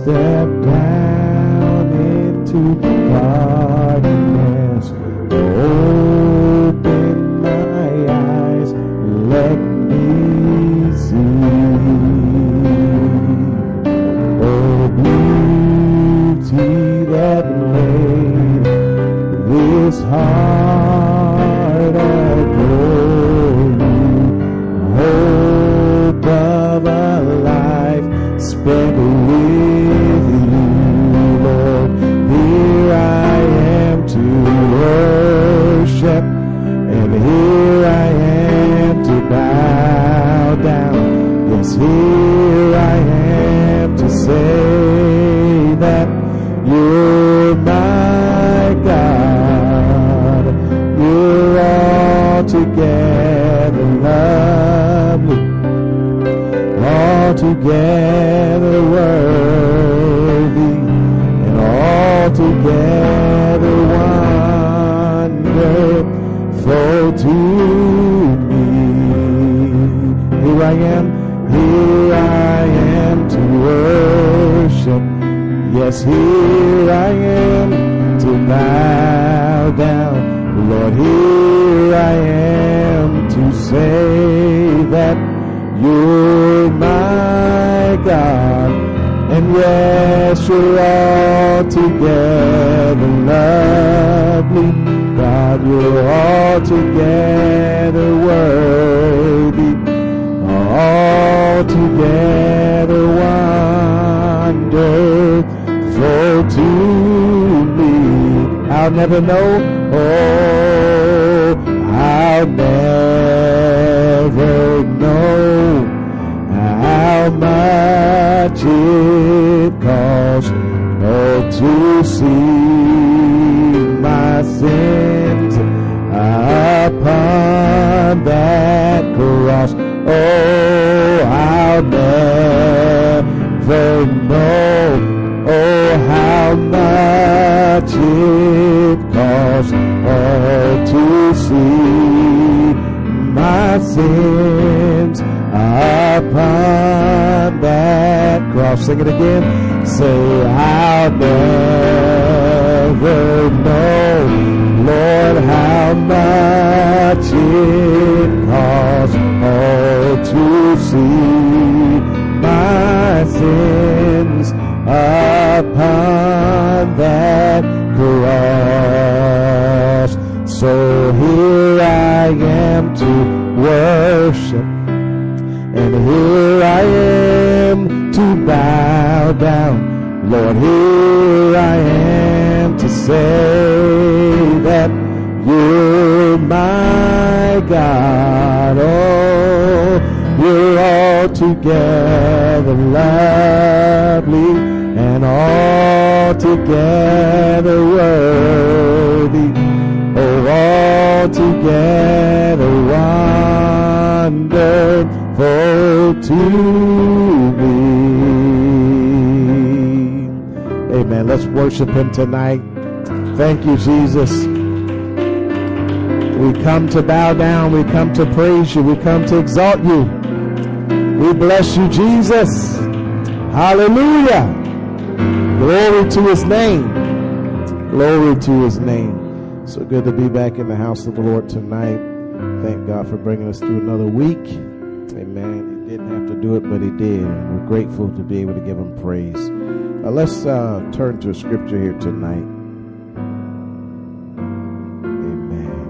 step down into darkness. Open my eyes, let me see. Oh, beauty that made this heart adore you. Hope of a life spent with you, Lord. Here I am to worship, and here I am to bow down. Yes, here I am to say that you're my God. You're altogether lovely, altogether worthy, and altogether wonderful to me. Here I am to worship. Yes, here I am to bow down. Lord, here I am to say that you're my God. And yes, you're altogether lovely. God, you're altogether worthy, altogether wonderful to me. I'll never know, oh, I'll never know how much it costs, oh, to see my sins upon that cross. Oh, I'll never know, oh, how much it costs, oh, to see my sins upon that cross. Sing it again. Say, I'll never know, Lord, how much it costs, oh, to see my sins upon that cross. So here I am to worship, and here I am to bow down. Lord, here I am to say that you're my God. Oh, you're altogether lovely and altogether worthy. Oh, altogether wonderful to me. Amen. Let's worship him tonight. Thank you, Jesus. We come to bow down. We come to praise you. We come to exalt you. We bless you, Jesus. Hallelujah. Glory to his name. Glory to his name. So good to be back in the house of the Lord tonight. Thank God for bringing us through another week. Amen. He didn't have to do it, but he did. We're grateful to be able to give him praise. Let's turn to a scripture here tonight. Amen.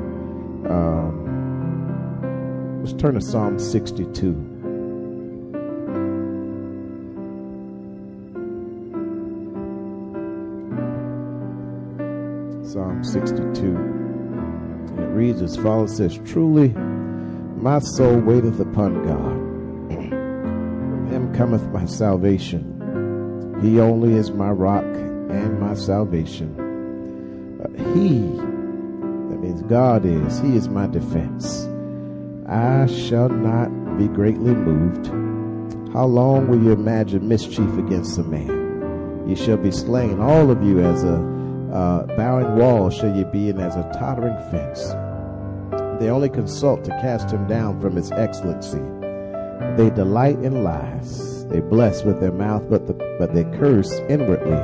Let's turn to Psalm 62. Psalm 62. And it reads as follows. It says, truly my soul waiteth upon God. From him cometh my salvation. He only is my rock and my salvation. He, that means God is, he is my defense. I shall not be greatly moved. How long will you imagine mischief against a man? You shall be slain, all of you, as a bowing wall shall you be, and as a tottering fence. They only consult to cast him down from his excellency. They delight in lies. They bless with their mouth, but they curse inwardly.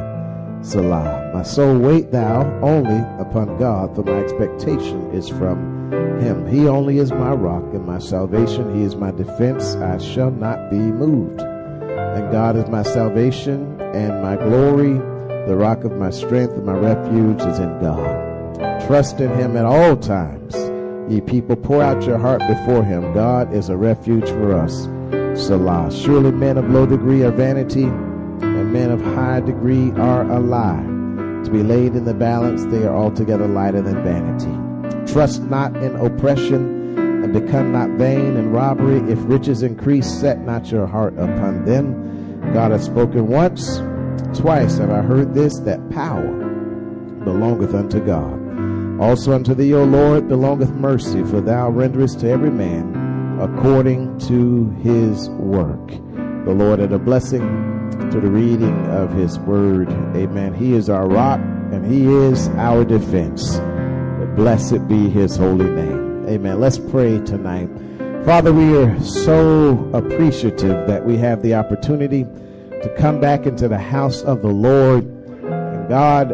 Selah. My soul, wait thou only upon God, for my expectation is from him. He only is my rock and my salvation. He is my defense. I shall not be moved. And God is my salvation and my glory. The rock of my strength and my refuge is in God. Trust in him at all times. Ye people, pour out your heart before him. God is a refuge for us. Selah. Surely men of low degree are vanity, and men of high degree are a lie. To be laid in the balance, they are altogether lighter than vanity. Trust not in oppression, and become not vain in robbery. If riches increase, set not your heart upon them. God hath spoken once, twice have I heard this, that power belongeth unto God. Also unto thee, O Lord, belongeth mercy, for thou renderest to every man according to his work. The Lord add a blessing to the reading of his word. Amen. He is our rock and he is our defense. Blessed be his holy name. Amen. Let's pray tonight. Father, we are so appreciative that we have the opportunity to come back into the house of the Lord. And God,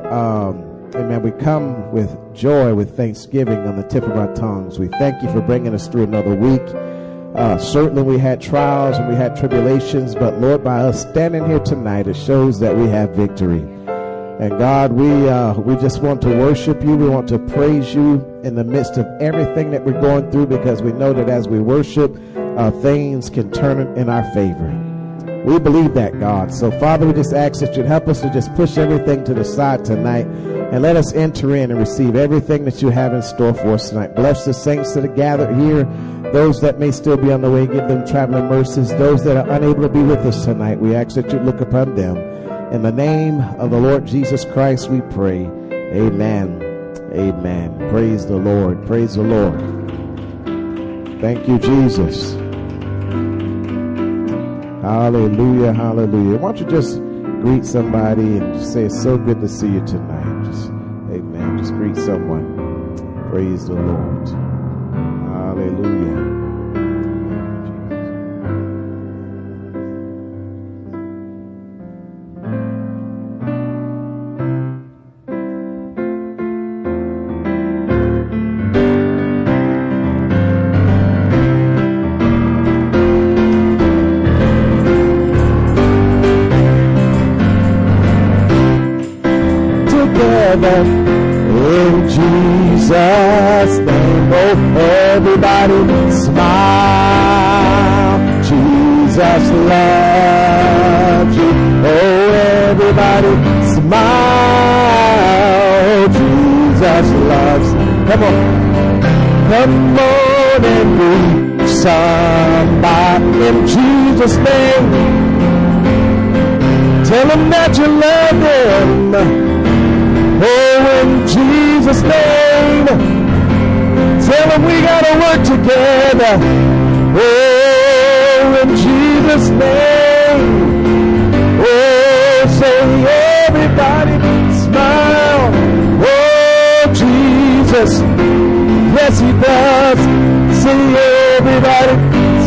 amen, we come with joy, with thanksgiving on the tip of our tongues. We thank you for bringing us through another week. Certainly we had trials and we had tribulations, but Lord, by us standing here tonight, it shows that we have victory. And God, we just want to worship you. We want to praise you in the midst of everything that we're going through, because we know that as we worship, things can turn in our favor. We believe that, God. So, Father, we just ask that you'd help us to just push everything to the side tonight and let us enter in and receive everything that you have in store for us tonight. Bless the saints that are gathered here, those that may still be on the way, give them traveling mercies. Those that are unable to be with us tonight, we ask that you look upon them. In the name of the Lord Jesus Christ, we pray. Amen. Amen. Praise the Lord. Praise the Lord. Thank you, Jesus. Hallelujah. Hallelujah. Why don't you just greet somebody and just say, it's so good to see you tonight. Just, amen. Just greet someone. Praise the Lord. Hallelujah. In Jesus' name, oh, everybody smile. Jesus loves you. Oh, everybody smile. Jesus loves you. Come on. Come on and greet somebody in Jesus' name. Tell them that you love them. Oh, in Jesus' name, tell them we gotta work together. Oh, in Jesus' name, oh, say everybody smile. Oh, Jesus, yes he does. Say everybody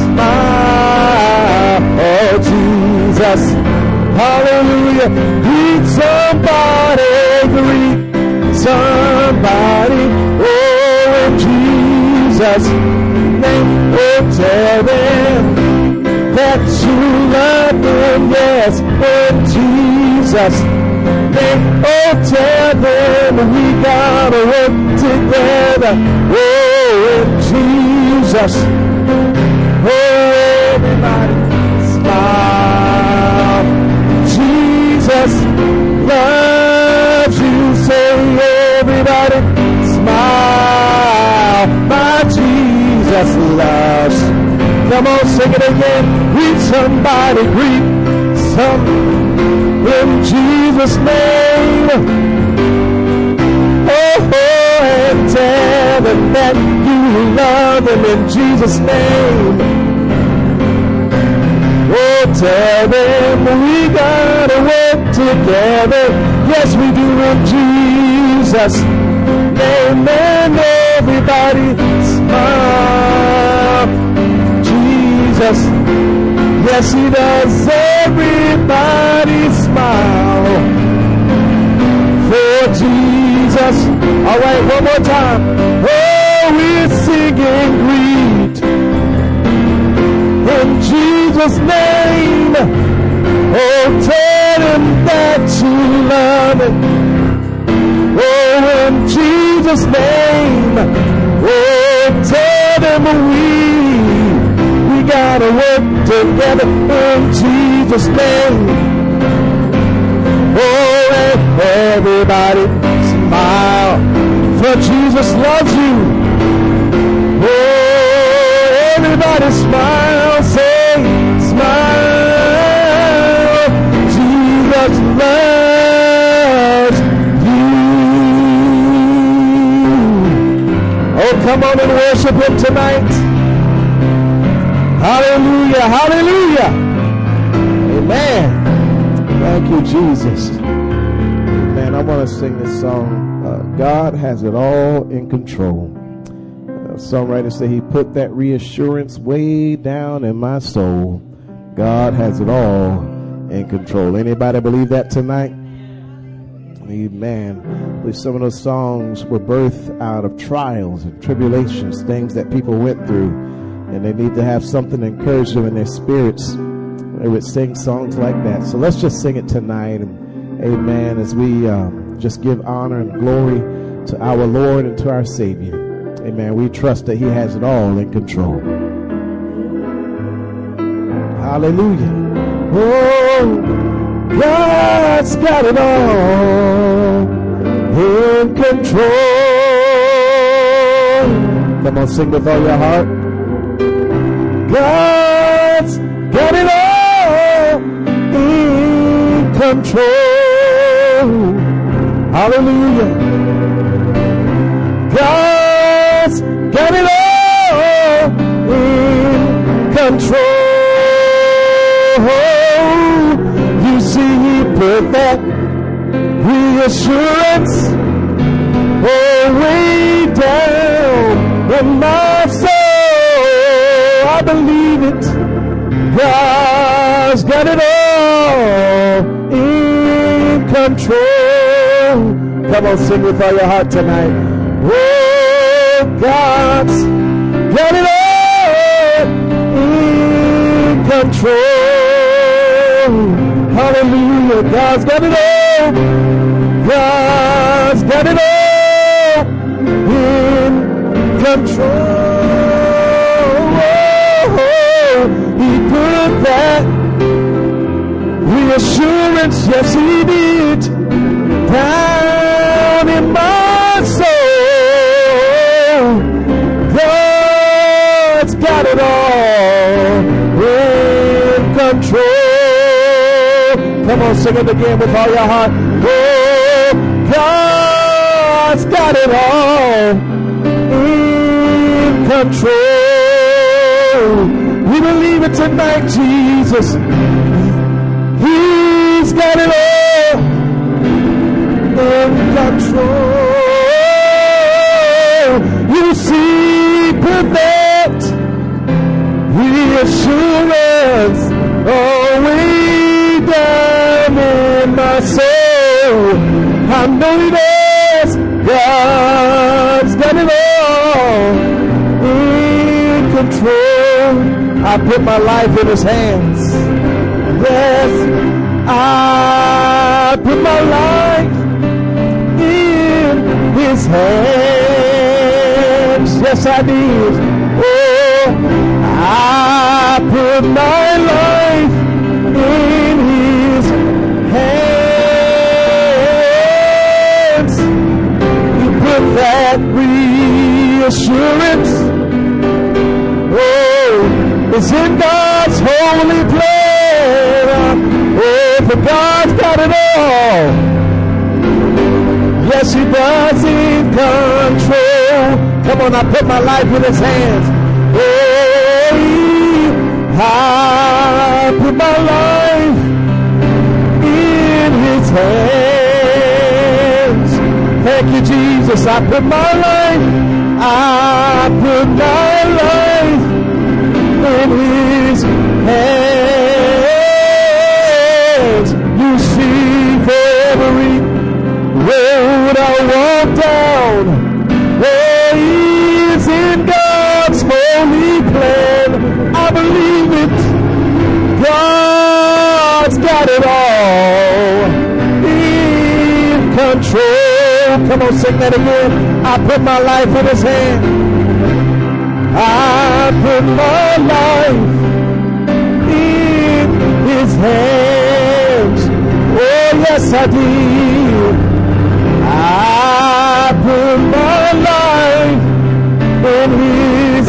smile. Oh, Jesus, hallelujah. Greet somebody. Greet somebody, oh, in Jesus' name. Oh, tell them that you love them, yes, in Jesus' name. Oh, tell them we gotta work together, oh, in Jesus. Oh, everybody smile. Jesus loves you, say everybody smile. My Jesus loves. Come on, sing it again. Greet somebody, greet some in Jesus' name. Oh, and tell them that you love them in Jesus' name. Oh, tell them we gotta work together. Yes, we do in Jesus' name. And everybody smile. Jesus. Yes, he does. Everybody smile for Jesus. All right, one more time. Oh, we're singing greet in Jesus' name. Oh, tell him that you love him. Oh, in Jesus' name. Oh, tell him we gotta work together in Jesus' name. Oh, and everybody smile, for Jesus loves you. Oh, everybody smile, say smile. Jesus loves you. Oh, come on and worship him tonight. Hallelujah, hallelujah. Amen. Thank you, Jesus. Man, I want to sing this song. God has it all in control. Songwriter said he put that reassurance way down in my soul. God has it all in control. Anybody believe that tonight? Amen. I believe some of those songs were birthed out of trials and tribulations, things that people went through, and they need to have something to encourage them in their spirits. They would sing songs like that. So let's just sing it tonight. And amen. As we just give honor and glory to our Lord and to our Savior. Amen. We trust that he has it all in control. Hallelujah. Oh, God's got it all in control. Come on, sing with all your heart. God's got it all in control. Hallelujah. God's got it all in control. You see, he put that reassurance way down in my soul. I believe it. God's got it all in control. Come on, sing with all your heart tonight. Oh, God's got it all in control. Hallelujah. God's got it all. God's got it all in control. He put that reassurance, yes he did, down in my soul. God's got it all in control. Come on, sing it again with all your heart. Oh, God's got it all in control. We believe it tonight, Jesus. He's got it all in control. You see, perfect reassurance way down in my soul. I know it is. God's got it all in control. I put my life in his hands. Yes, I put my life in his hands. Yes, I did. Oh, I put my life in his hands. He put that reassurance. It's in God's holy plan. Oh, for God's got it all. Yes, he does in control. Come on, I put my life in his hands. Oh, I put my life in his hands. Thank you, Jesus. I put my life in his hands. You see for every road I walk down. There is in God's holy plan. I believe it. God's got it all in control. Come on, sing that again. I put my life in His hand. I put my life in His hands. Oh, yes, I did. I put my life in His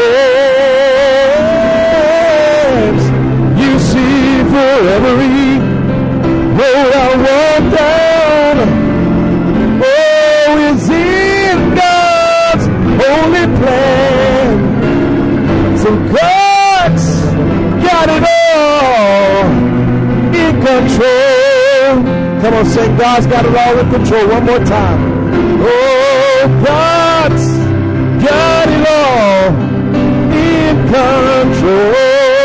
hands. You see, for every road I walk down, oh, it's in God's holy plan. So God's got it all in control. Come on, say God's got it all in control. One more time. Oh, God's got it all in control.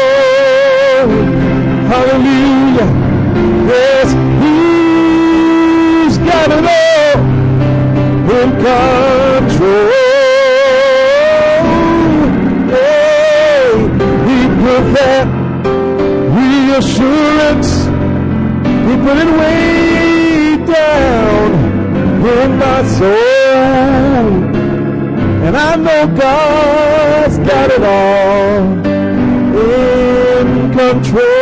Hallelujah. Yes, He's got it all in control. Hey, He put that reassurance, He put it way down in my soul. And I know God's got it all in control.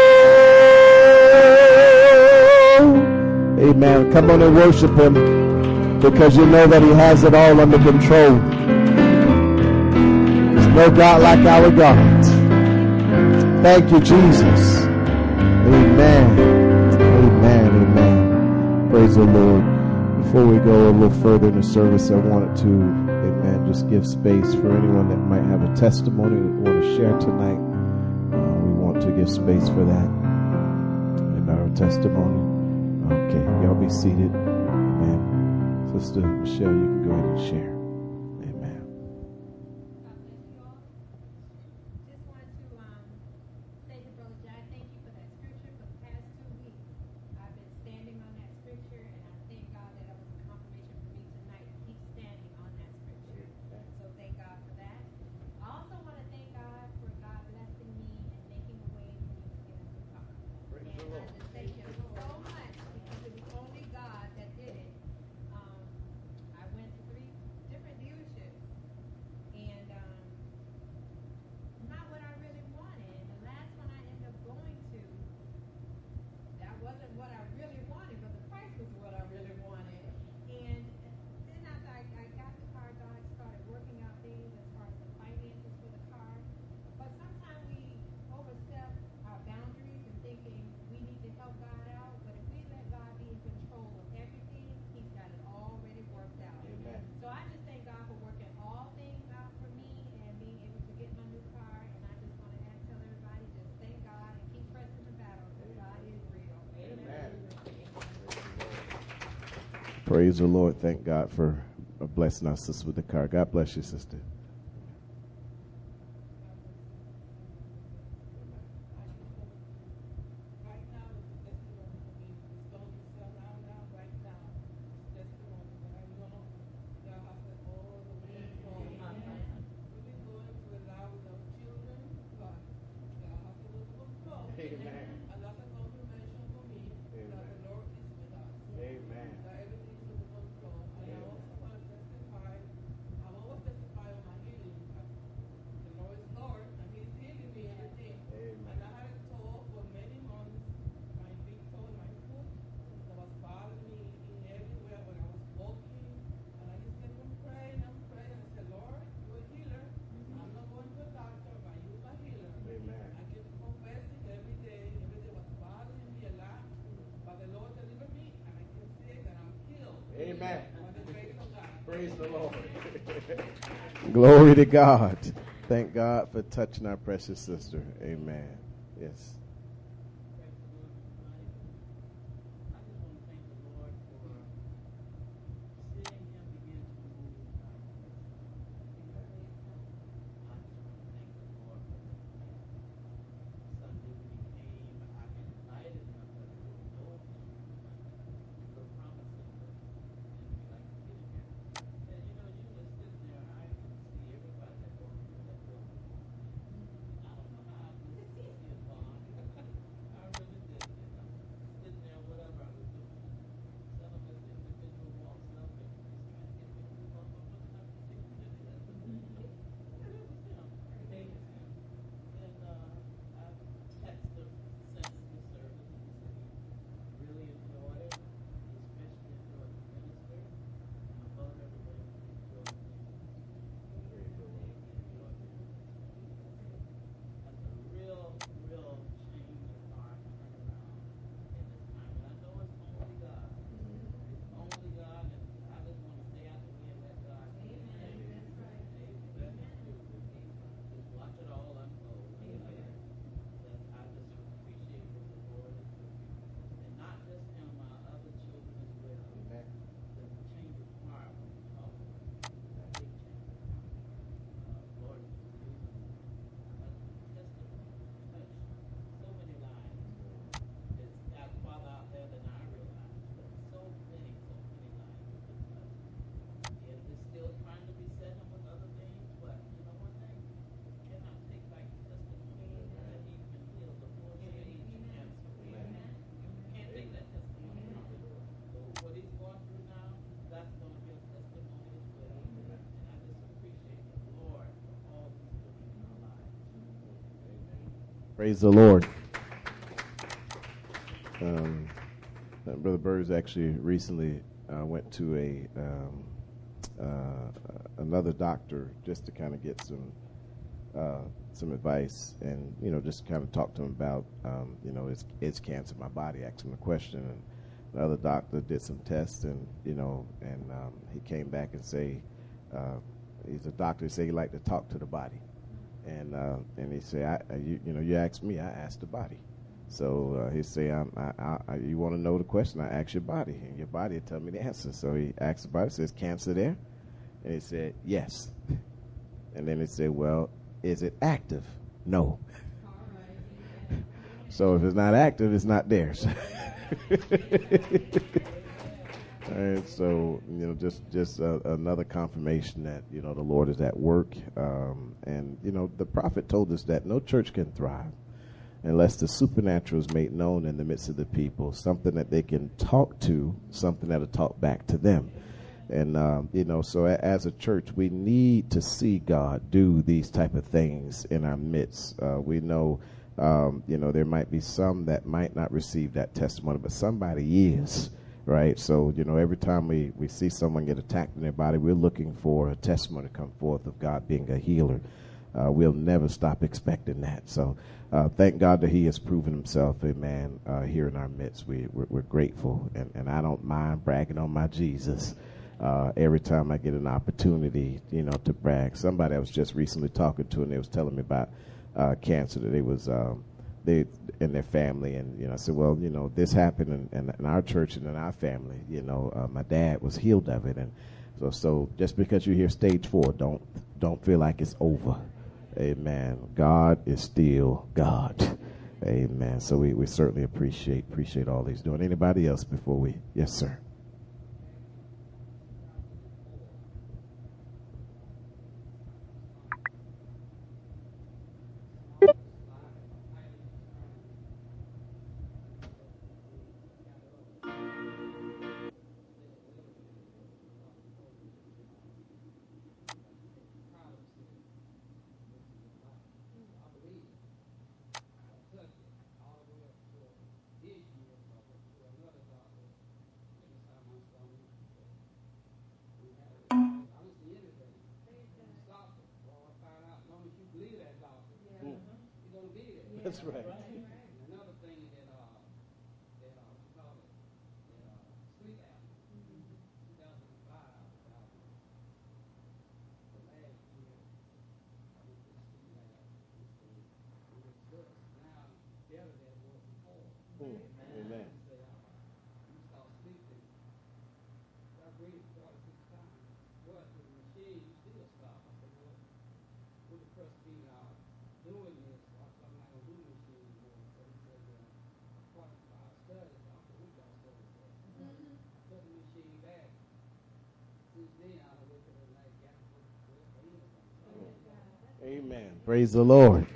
Amen. Come on and worship Him, because you know that He has it all under control. There's no God like our God. Thank you, Jesus. Amen. Amen. Amen. Praise the Lord. Before we go a little further in the service, I wanted to, amen, just give space for anyone that might have a testimony that want to share tonight. We want to give space for that in our testimony. Okay, y'all be seated. Amen. Sister Michelle, you can go ahead and share. Amen. Just wanted to say to Brother Jai, thank you for that scripture. For the past 2 weeks, I've been standing on that scripture, and I thank God that it was a confirmation for me tonight to keep standing on that scripture. So thank God for that. I also want to thank God for God blessing me and making a way for me to get a new car. And I just thank Him so much, because it was only God that did it. I went to 3 different dealerships, and not what I really wanted. And the last one I ended up going to, that wasn't what I really wanted, but the price was what I really wanted. And then after I got the car, God started working out things as far as the finances for the car. But sometimes we overstep our boundaries and thinking we need to help God out. But if we let God be in control of everything, He's got it already worked out. Amen. So I just thank God for working all things out for me and being able to get my new car. And I just want to tell everybody, just thank God and keep pressing the battle, because God is real. Amen. Praise the Lord. Thank God for blessing our sister with the car. God bless you, sister. Right now, the testimony for me is going to surround now right now. Testimony that I'm going to, God has said all the way from. We've been going to allow with our children, but God has a little flow. Amen. And that's a confirmation for me that the Lord is with us. Amen. That everything is under control. And I also want to testify. I always testify on my healing. The Lord is Lord, and He's healing me everything. And I had a toe for many months, my big toe in my foot, that was bothering me in everywhere when I was walking. And I just kept on praying and praying. And I said, Lord, you're a healer. I'm not going to a doctor, but you're my healer. Amen. I kept confessing every day was bothering me a lot. But the Lord delivered me, and I can say that I'm healed. Amen. By the grace of God. Praise the Lord. Glory to God. Thank God for touching our precious sister. Amen. Yes. I just want to thank the Lord for seeing Him begin to move in my life. I just want to thank the Lord for Sunday Praise the Lord. Brother Burrs actually recently went to another doctor just to kind of get some advice, and just kind of talk to him about is cancer in my body. Asked him a question, and the other doctor did some tests, and he came back and say he's a doctor. He said he liked to talk to the body, and he said you asked me, I asked the body. So he say, you want to know the question? I ask your body, and your body will tell me the answer. So he asked the body, says, cancer there? And he said, yes. And then he said, well, is it active? No. So if it's not active, it's not there. And so, just another confirmation that, the Lord is at work. And the prophet told us that no church can thrive unless the supernatural is made known in the midst of the people, something that they can talk to, something that'll talk back to them. And, so as a church, we need to see God do these type of things in our midst. We know, there might be some that might not receive that testimony, but somebody is, right? So, every time we see someone get attacked in their body, we're looking for a testimony to come forth of God being a healer. We'll never stop expecting that. So thank God that he has proven himself, amen, here in our midst. We're grateful, and I don't mind bragging on my Jesus every time I get an opportunity, to brag. Somebody I was just recently talking to, and they was telling me about cancer that they in their family, and I said, well, this happened in our church and in our family. My dad was healed of it, and so just because you hear stage 4, don't feel like it's over. Amen. God is still God. Amen. So we certainly appreciate all he's doing. Anybody else before we? Yes, sir. That's right. Another thing that we call it sleep apnea. 2005, the last year, I went to the sleep lab. It was just now better than it was before. Amen. You start sleeping. I breathed 46 times. But with the machine, you still stop. I said, well, with the press being doing this, I'm not going to do the machine anymore. So he said, according to our studies, I said, what y'all studies say? I put the machine back. Since then, I don't wake up at night, got to put it. Amen. Praise the Lord.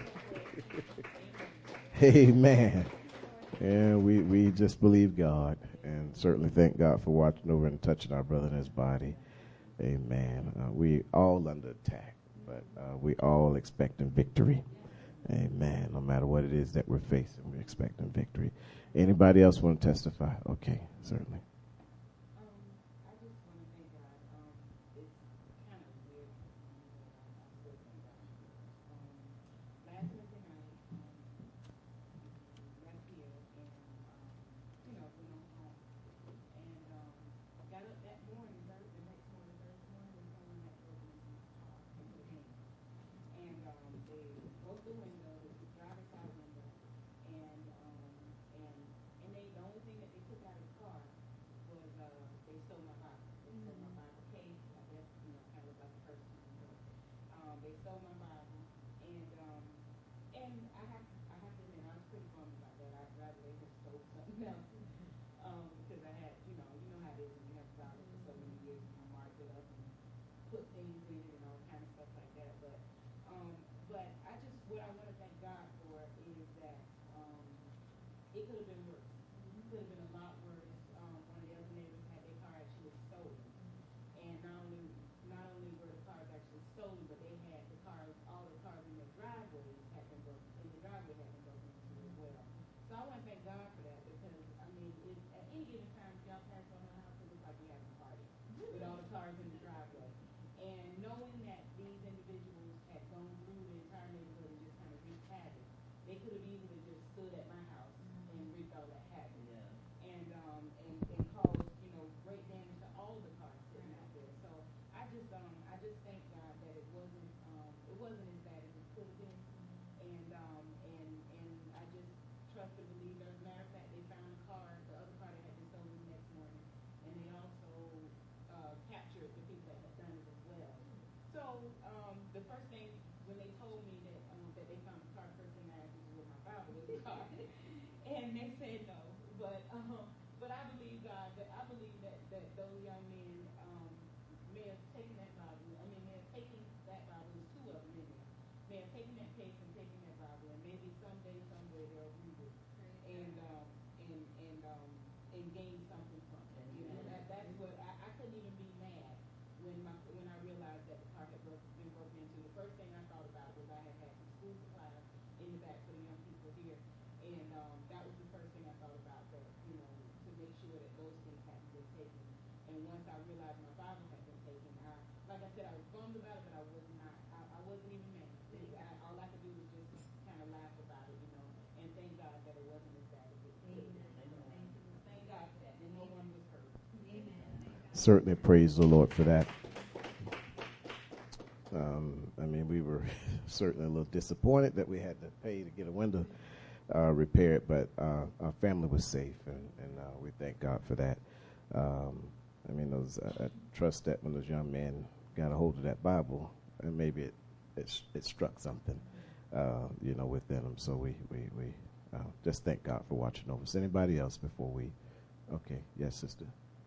Amen. And we just believe God, and certainly thank God for watching over and touching our brother in his body. Amen. We all under attack, but we all expecting victory. Amen. No matter what it is that we're facing, we're expecting victory. Anybody else want to testify? Okay, certainly. I just want to thank God. It's kind of weird. I still thank God. Last Thursday night, left here and, went on home. And got up that morning, the next morning, Thursday morning, and someone had broken into my car and put in. And they broke the window, the driver's side window, and the only thing that they took out of the car was they stole my Bible. They stole my Bible case. I guess kind of like a person. They stole my Bible, and I have to admit I was pretty bummed about that. I'd rather they had stole something else because I had you know how it is when you have a Bible for so many years and you mark it up and put things in it and all kind of stuff like that. But I just what I want to said no, but I believe God. I believe that those young men may have taken that Bible. I mean, may have taken that Bible. There's two of them in there. May have taken that case and taken that Bible, and maybe someday, somewhere they'll read it and gain something from it. You know, that's what I couldn't even be mad when I realized that the car had been broken into. The first thing I thought about was I had some school supplies in the back for the young people here, and that was the first thing I thought about. That, you know, to make sure that those things hadn't been taken. And once I realized my Bible had been taken, like I said, I was bummed about it, but I was not. I wasn't even mad. All I could do was just kind of laugh about it, you know, and thank God that it wasn't as bad as it could have been. Thank God for that, and no one was hurt. Certainly praise the Lord for that. I mean, we were certainly a little disappointed that we had to pay to get a window repaired, but our family was safe, and we thank God for that. I mean, I trust that when those young men got a hold of that Bible, and maybe it struck something, you know, within them. So we just thank God for watching over us. Anybody else before we? Okay, yes, sister.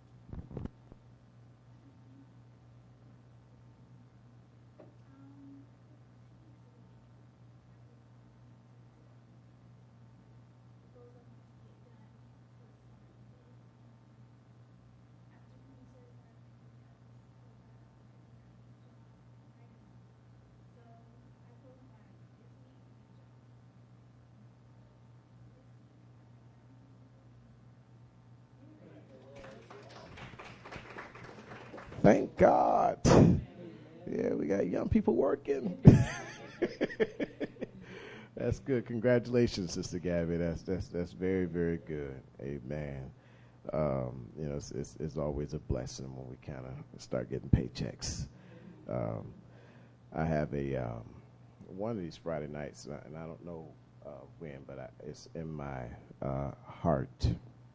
Thank God. Yeah, we got young people working. That's good. Congratulations, Sister Gabby. That's very, very good. Amen. You know, it's always a blessing when we kind of start getting paychecks. I have one of these Friday nights, and I don't know when, but it's in my heart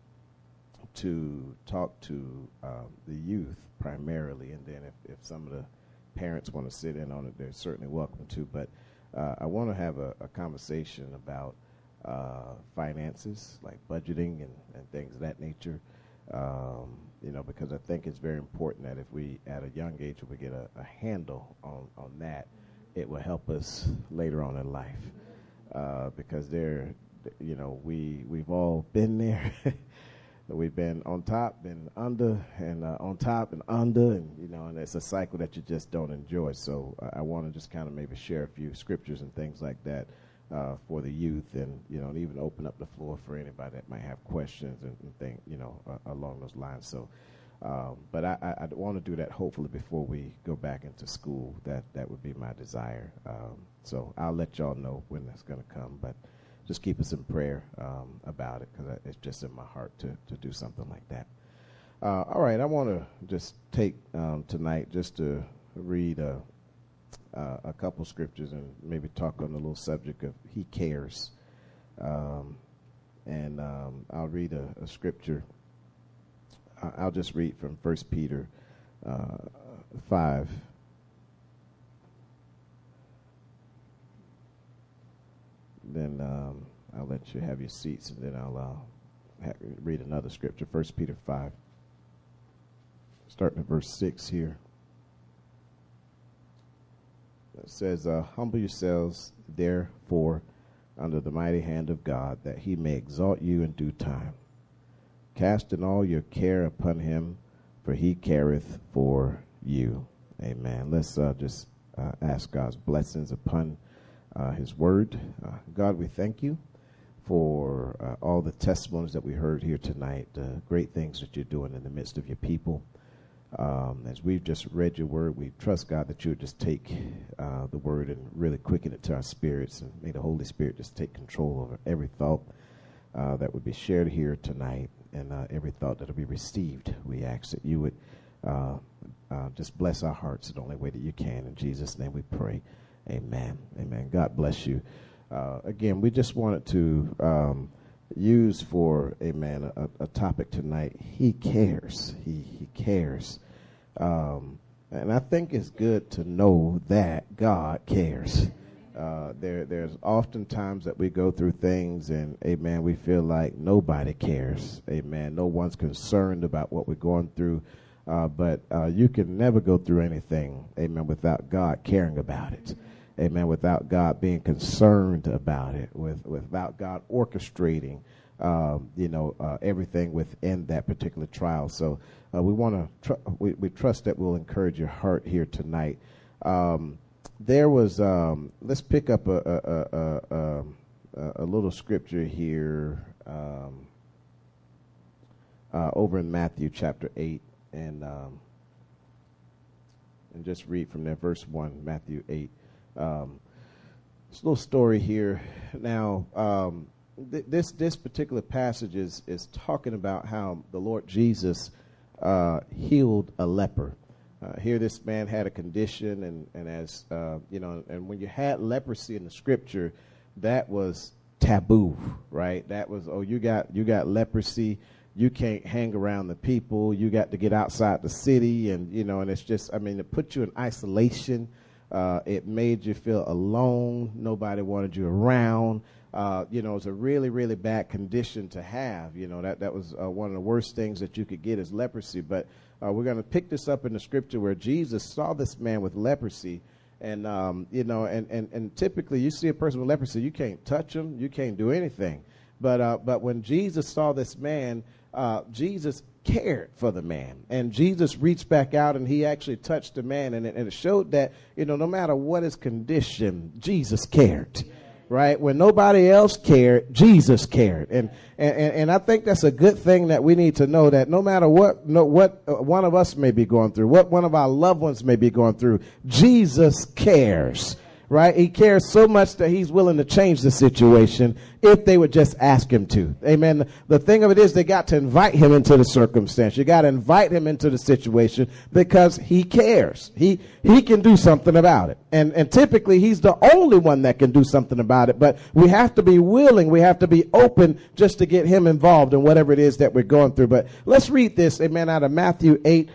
to talk to the youth primarily, and then if some of the parents want to sit in on it, they're certainly welcome to. But I want to have a conversation about finances, like budgeting and things of that nature, you know, because I think it's very important that if we, at a young age, if we get a handle on that, it will help us later on in life, because you know, we've all been there. We've been on top, been under, and on top and under, and you know, and it's a cycle that you just don't enjoy. So I want to just kind of maybe share a few scriptures and things like that for the youth, and you know, and even open up the floor for anybody that might have questions and think, you know, along those lines. So, but I want to do that hopefully before we go back into school. That would be my desire. So I'll let y'all know when that's going to come, but just keep us in prayer about it, because it's just in my heart to do something like that. All right, I want to just take tonight just to read a couple scriptures and maybe talk on the little subject of He cares. And I'll read a scripture. I'll just read from 1 Peter 5. Then I'll let you have your seats, and then I'll read another scripture, 1 Peter 5, starting at verse 6 here. It says, humble yourselves, therefore, under the mighty hand of God, that he may exalt you in due time. Casting all your care upon him, for he careth for you. Amen. Let's just ask God's blessings upon his word. God, we thank you for all the testimonies that we heard here tonight, the great things that you're doing in the midst of your people. As we've just read your word, we trust, God, that you would just take the word and really quicken it to our spirits, and may the Holy Spirit just take control over every thought that would be shared here tonight, and every thought that will be received. We ask that you would just bless our hearts the only way that you can. In Jesus' name we pray. Amen. Amen. God bless you. Again, we just wanted to use for, amen, a topic tonight. He cares. He cares. And I think it's good to know that God cares. There's often times that we go through things and, amen, we feel like nobody cares. Amen. No one's concerned about what we're going through. But you can never go through anything, amen, without God caring about it. Amen. Without God being concerned about it, without God orchestrating, everything within that particular trial. So we trust that we'll encourage your heart here tonight. There was, let's pick up a little scripture here over in Matthew chapter 8, and just read from there, verse 1, Matthew 8. This little story here. Now, this particular passage is talking about how the Lord Jesus healed a leper. Here this man had a condition, and as and when you had leprosy in the scripture, that was taboo, right? That was, you got leprosy, you can't hang around the people, you got to get outside the city, and and it's just, it put you in isolation. It made you feel alone. Nobody wanted you around. It was a really, really bad condition to have. That was one of the worst things that you could get is leprosy. But we're going to pick this up in the scripture where Jesus saw this man with leprosy. And, and typically you see a person with leprosy, you can't touch them, you can't do anything. But when Jesus saw this man, Jesus cared for the man, and Jesus reached back out and he actually touched the man, and it showed that, no matter what his condition, Jesus cared. Right? When nobody else cared, Jesus cared. And I think that's a good thing that we need to know, that no matter what one of us may be going through, what one of our loved ones may be going through, Jesus cares. Right? He cares so much that he's willing to change the situation if they would just ask him to. Amen. The thing of it is, they got to invite him into the circumstance. You got to invite him into the situation because he cares. He can do something about it. And typically he's the only one that can do something about it. But we have to be willing. We have to be open just to get him involved in whatever it is that we're going through. But let's read this, amen, out of Matthew 8.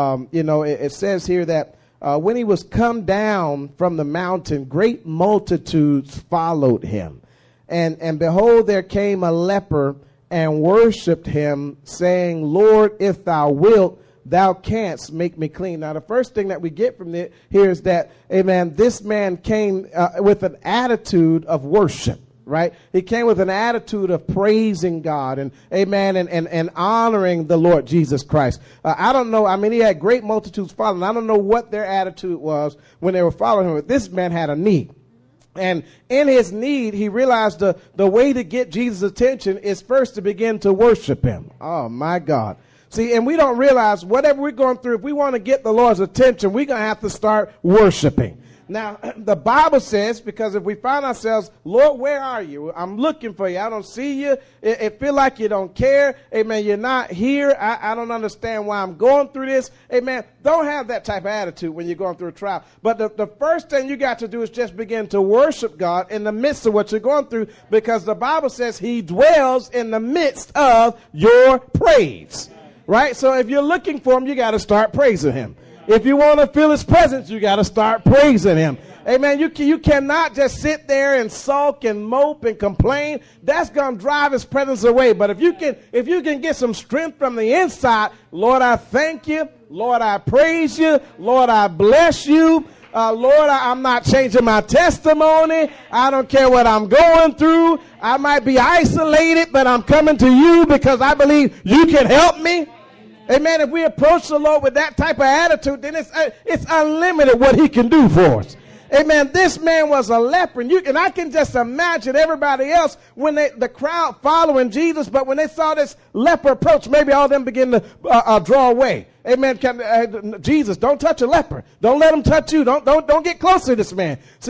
It says here that when he was come down from the mountain, great multitudes followed him. And behold, there came a leper and worshipped him, saying, Lord, if thou wilt, thou canst make me clean. Now, the first thing that we get from here is that, amen, this man came with an attitude of worship. Right? He came with an attitude of praising God and amen, and honoring the Lord Jesus Christ. I don't know. He had great multitudes following. I don't know what their attitude was when they were following him, but this man had a need. And in his need, he realized the way to get Jesus' attention is first to begin to worship him. Oh, my God. See, and we don't realize whatever we're going through, if we want to get the Lord's attention, we're going to have to start worshiping. Now, the Bible says, because if we find ourselves, Lord, where are you? I'm looking for you. I don't see you. It feel like you don't care. Amen. You're not here. I don't understand why I'm going through this. Amen. Don't have that type of attitude when you're going through a trial. But the first thing you got to do is just begin to worship God in the midst of what you're going through, because the Bible says he dwells in the midst of your praise. Right? So if you're looking for him, you got to start praising him. If you want to feel his presence, you got to start praising him. Amen. You cannot just sit there and sulk and mope and complain. That's going to drive his presence away. But if you can get some strength from the inside, Lord, I thank you. Lord, I praise you. Lord, I bless you. Lord, I'm not changing my testimony. I don't care what I'm going through. I might be isolated, but I'm coming to you because I believe you can help me. Amen. If we approach the Lord with that type of attitude, then it's unlimited what he can do for us. Amen. This man was a leper, and I can just imagine everybody else when the crowd following Jesus, but when they saw this leper approach, maybe all of them begin to draw away. Amen. Jesus, don't touch a leper. Don't let him touch you. Don't get close to this man. See,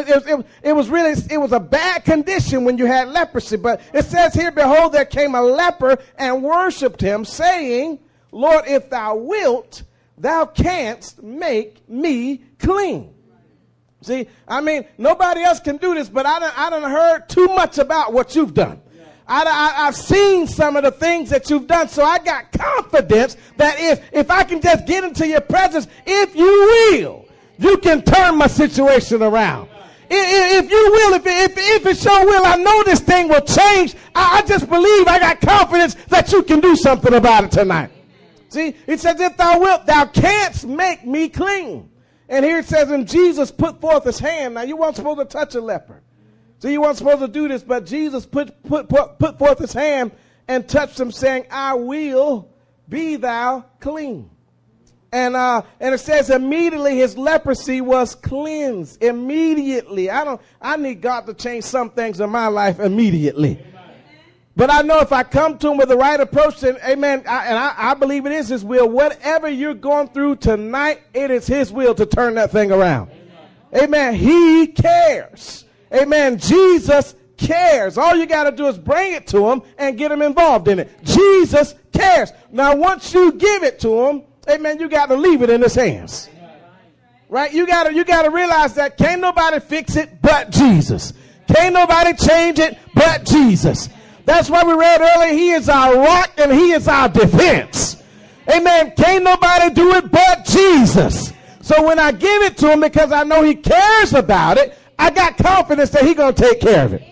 it was a bad condition when you had leprosy, but it says here, behold, there came a leper and worshipped him, saying, Lord, if thou wilt, thou canst make me clean. See, nobody else can do this, but I done heard too much about what you've done. I've seen some of the things that you've done, so I got confidence that if I can just get into your presence, if you will, you can turn my situation around. If you will, if it's your will, I know this thing will change. I just believe, I got confidence that you can do something about it tonight. See, it says, if thou wilt, thou canst make me clean. And here it says, and Jesus put forth his hand. Now, you weren't supposed to touch a leper. So you weren't supposed to do this, but Jesus put forth his hand and touched him, saying, I will be thou clean. And it says immediately his leprosy was cleansed. Immediately. I need God to change some things in my life immediately. But I know if I come to him with the right approach, then amen, I believe it is his will. Whatever you're going through tonight, it is his will to turn that thing around. Amen. He cares. Amen. Jesus cares. All you got to do is bring it to him and get him involved in it. Jesus cares. Now, once you give it to him, amen, you got to leave it in his hands. Right? You got to realize that can't nobody fix it but Jesus. Can't nobody change it but Jesus. That's why we read earlier, he is our rock and he is our defense. Amen. Can't nobody do it but Jesus. So when I give it to him because I know he cares about it, I got confidence that he's going to take care of it.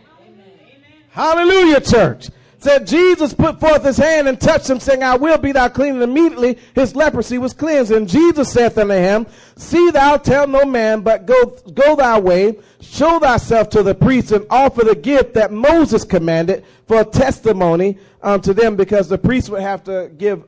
Hallelujah, church. Said Jesus put forth his hand and touched him, saying, I will be thou clean. And immediately his leprosy was cleansed. And Jesus saith unto him, see thou tell no man, but go thy way, show thyself to the priest, and offer the gift that Moses commanded for a testimony unto them, because the priest would have to give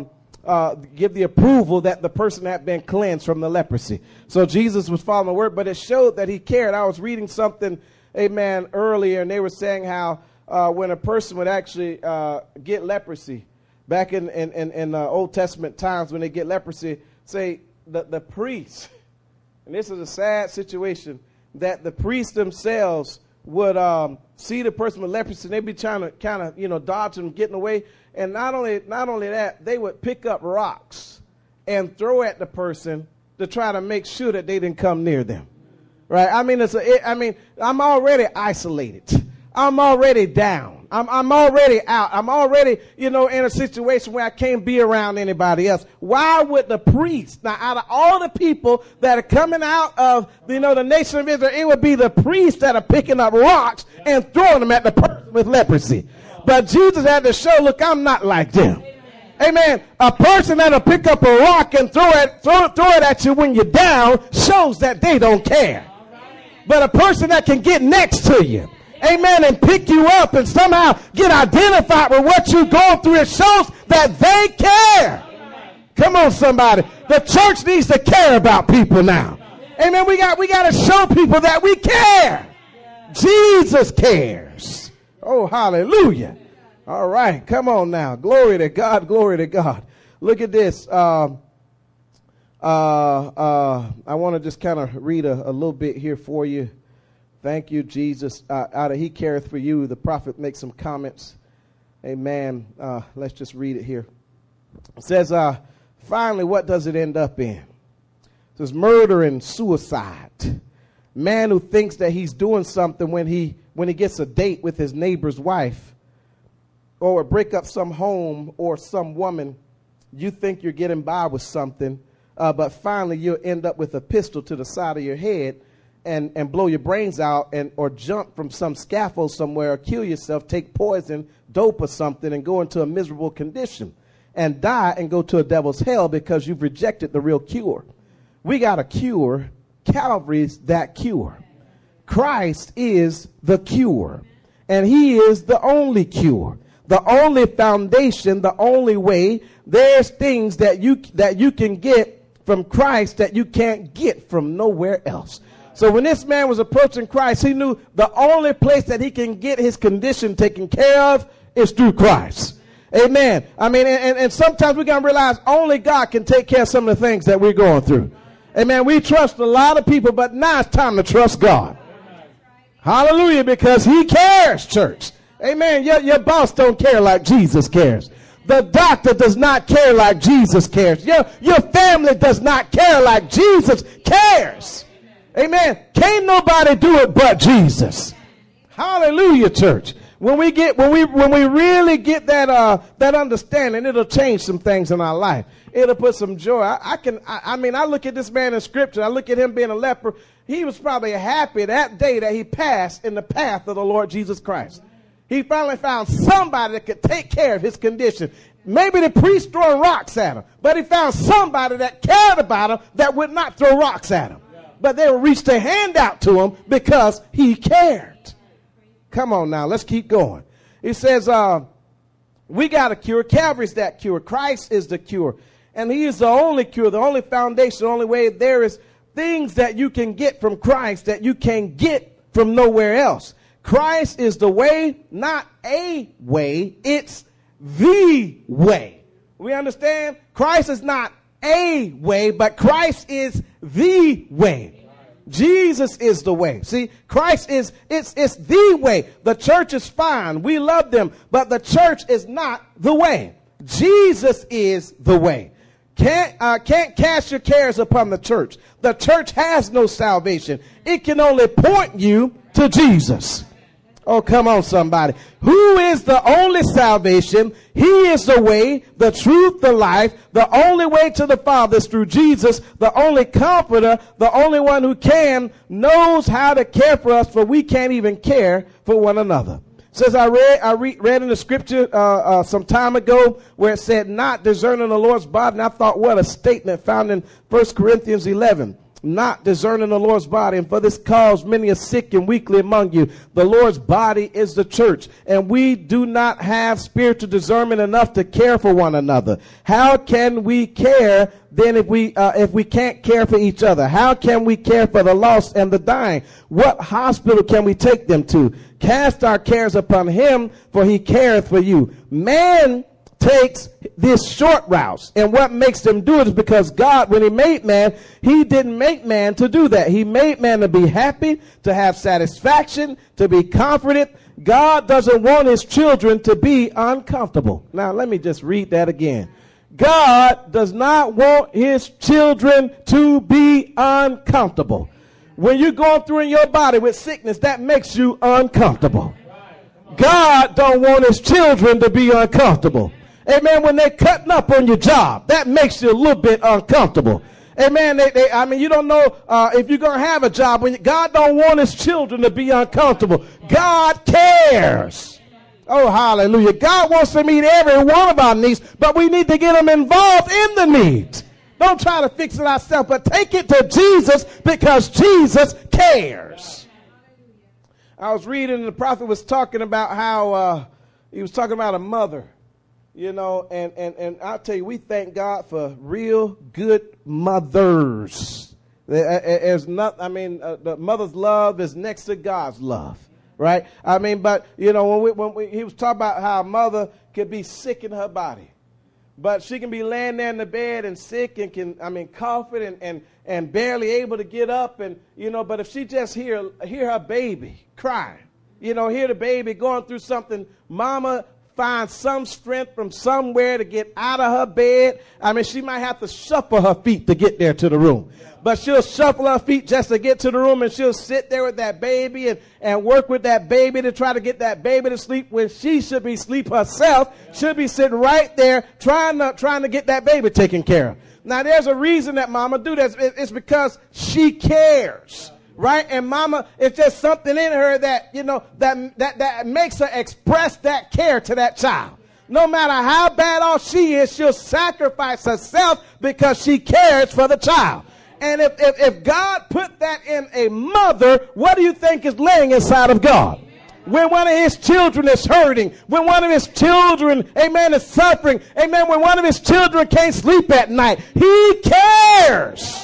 the approval that the person had been cleansed from the leprosy. So Jesus was following the word, but it showed that he cared. I was reading something, amen, earlier, and they were saying how when a person would actually get leprosy, back in Old Testament times when they get leprosy, say the priest, and this is a sad situation, that the priests themselves would see the person with leprosy, and they'd be trying to kind of dodge them, getting away. And not only that, they would pick up rocks and throw at the person to try to make sure that they didn't come near them. Right? I mean, I'm already isolated. I'm already down. I'm already out. I'm already, in a situation where I can't be around anybody else. Why would the priest, now out of all the people that are coming out of, the nation of Israel, it would be the priests that are picking up rocks and throwing them at the person with leprosy. But Jesus had to show, look, I'm not like them. Amen. A person that'll pick up a rock and throw it at you when you're down shows that they don't care. But a person that can get next to you, amen, and pick you up and somehow get identified with what you're going through, it shows that they care. Come on, somebody. The church needs to care about people now. Amen. We got to show people that we care. Jesus cares. Oh, hallelujah. All right. Come on now. Glory to God. Glory to God. Look at this. I want to just kind of read a little bit here for you. Thank you, Jesus. Out of He careth for you, the prophet makes some comments. Amen. Let's just read it here. It says, finally, what does it end up in? It says murder and suicide. Man who thinks that he's doing something when he gets a date with his neighbor's wife, or break up some home or some woman, you think you're getting by with something, but finally you'll end up with a pistol to the side of your head and blow your brains out, or jump from some scaffold somewhere, or kill yourself, take poison, dope or something, and go into a miserable condition and die and go to a devil's hell because you've rejected the real cure. We got a cure. Calvary's that cure. Christ is the cure, and He is the only cure, the only foundation, the only way. There's things that you can get from Christ that you can't get from nowhere else. So when this man was approaching Christ, he knew the only place that he can get his condition taken care of is through Christ. Amen. I mean, and sometimes we got to realize only God can take care of some of the things that we're going through. Amen. We trust a lot of people, but now it's time to trust God. Hallelujah, because He cares, church. Amen. Your boss don't care like Jesus cares. The doctor does not care like Jesus cares. Your family does not care like Jesus cares. Amen. Can't nobody do it but Jesus. Hallelujah, church. When we really get that understanding, it'll change some things in our life. It'll put some joy. I look at this man in scripture. I look at him being a leper. He was probably happy that day that he passed in the path of the Lord Jesus Christ. He finally found somebody that could take care of his condition. Maybe the priest throwing rocks at him, but he found somebody that cared about him that would not throw rocks at him. But they would reach their hand out to him because he cared. Come on now, let's keep going. It says, we got a cure. Calvary's that cure. Christ is the cure. And he is the only cure, the only foundation, the only way. There is things that you can get from Christ that you can't get from nowhere else. Christ is the way, not a way. It's the way. We understand? Christ is not a way, but Christ is the way. Jesus is the way. See, Christ is, it's the way. The church is fine. We love them, but the church is not the way. Jesus is the way. Can't cast your cares upon the church. The church has no salvation. It can only point you to Jesus. Oh, come on, somebody. Who is the only salvation? He is the way, the truth, the life. The only way to the Father is through Jesus, the only comforter, the only one who knows how to care for us, for we can't even care for one another. Says I read in the scripture some time ago where it said not discerning the Lord's body, and I thought what a statement found in 1 Corinthians 11. Not discerning the Lord's body, and for this cause many are sick and weakly among you. The Lord's body is the church, and we do not have spiritual discernment enough to care for one another. How can we care then if we can't care for each other? How can we care for the lost and the dying? What hospital can we take them to? Cast our cares upon him, for he careth for you. Man takes this short routes, and what makes them do it is because God, when he made man, he didn't make man to do that. He made man to be happy, to have satisfaction, to be comforted. God doesn't want his children to be uncomfortable. Now let me just read that again. God does not want his children to be uncomfortable. When you're going through in your body with sickness, that makes you uncomfortable. God don't want his children to be uncomfortable. Amen. When they're cutting up on your job, that makes you a little bit uncomfortable. Amen. You don't know if you're going to have a job. God don't want his children to be uncomfortable. God cares. Oh, hallelujah. God wants to meet every one of our needs, but we need to get them involved in the needs. Don't try to fix it ourselves, but take it to Jesus because Jesus cares. I was reading, and the prophet was talking about how he was talking about a mother. You know, and I'll tell you, we thank God for real good mothers. There's not, the mother's love is next to God's love, right? But you know, when he was talking about how a mother could be sick in her body, but she can be laying there in the bed and sick and coughing and barely able to get up, and you know, but if she just hear her baby crying, you know, hear the baby going through something, mama find some strength from somewhere to get out of her bed. She might have to shuffle her feet to get there to the room. But she'll shuffle her feet just to get to the room, and she'll sit there with that baby and work with that baby to try to get that baby to sleep when she should be asleep herself. Should be sitting right there trying to get that baby taken care of. Now, there's a reason that mama do that. It's because she cares. Right? And mama, it's just something in her that, you know, that makes her express that care to that child. No matter how bad off she is, she'll sacrifice herself because she cares for the child. And if God put that in a mother, what do you think is laying inside of God? When one of his children is hurting, when one of his children, amen, is suffering, amen, when one of his children can't sleep at night, he cares.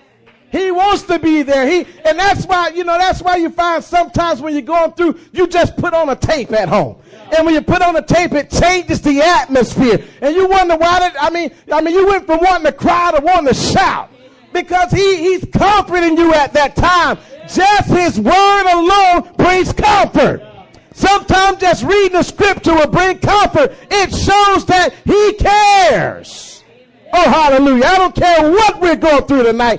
He wants to be there. And that's why you find sometimes when you're going through, you just put on a tape at home. And when you put on a tape, it changes the atmosphere. And you wonder why you went from wanting to cry to wanting to shout. Because he's comforting you at that time. Just his word alone brings comfort. Sometimes just reading the scripture will bring comfort. It shows that he cares. Oh, hallelujah. I don't care what we're going through tonight.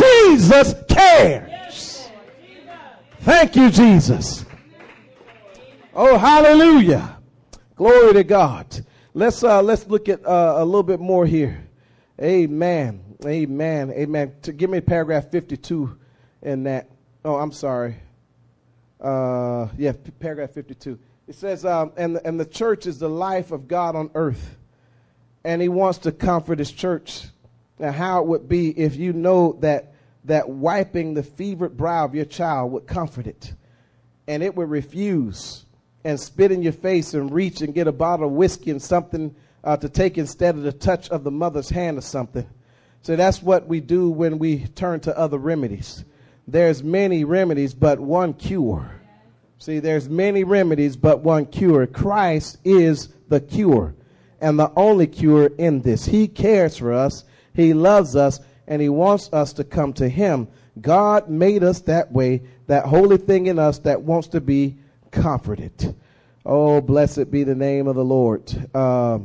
Jesus cares. Thank you, Jesus. Oh, hallelujah. Glory to God. Let's look at a little bit more here. Amen. Amen. Amen. Give me paragraph 52 in that. Oh, I'm sorry. Paragraph 52. It says, and the church is the life of God on earth. And he wants to comfort his church. Now, how it would be if you know that wiping the fevered brow of your child would comfort it. And it would refuse and spit in your face and reach and get a bottle of whiskey and something to take instead of the touch of the mother's hand or something. So that's what we do when we turn to other remedies. There's many remedies, but one cure. See, there's many remedies, but one cure. Christ is the cure and the only cure in this. He cares for us. He loves us, and he wants us to come to him. God made us that way, that holy thing in us that wants to be comforted. Oh, blessed be the name of the Lord. All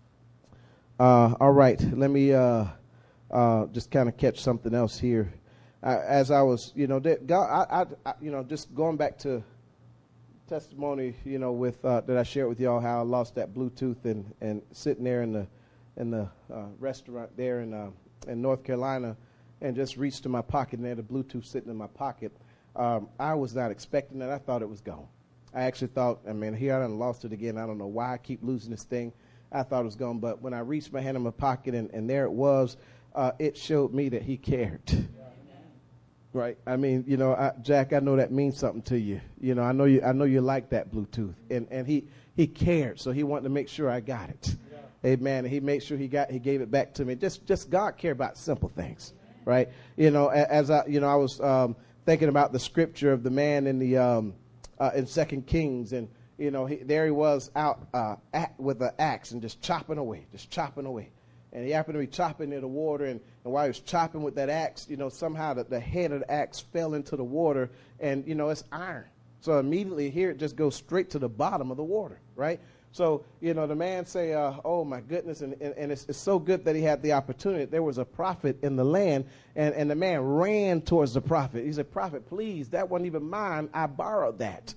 right, let me just kind of catch something else here. As I was, God, I just going back to testimony, with that I shared with y'all how I lost that Bluetooth and sitting there in the restaurant there in North Carolina, and just reached to my pocket and there the Bluetooth sitting in my pocket. I was not expecting that. I thought it was gone. I actually thought, here I done lost it again. I don't know why I keep losing this thing. I thought it was gone, but when I reached my hand in my pocket and there it was, it showed me that he cared. Right. Jack, I know that means something to you. I know you like that Bluetooth, and he cared. So he wanted to make sure I got it. Yeah. Amen. And he made sure he gave it back to me. Just God care about simple things. Right. As I was thinking about the scripture of the man in the in 2 Kings, and there he was out with an axe and just chopping away. And he happened to be chopping near the water, and while he was chopping with that axe, somehow the head of the axe fell into the water, and, it's iron. So immediately here it just goes straight to the bottom of the water, right? So, the man say, oh, my goodness, and it's so good that he had the opportunity. There was a prophet in the land, and the man ran towards the prophet. He said, prophet, please, that wasn't even mine. I borrowed that,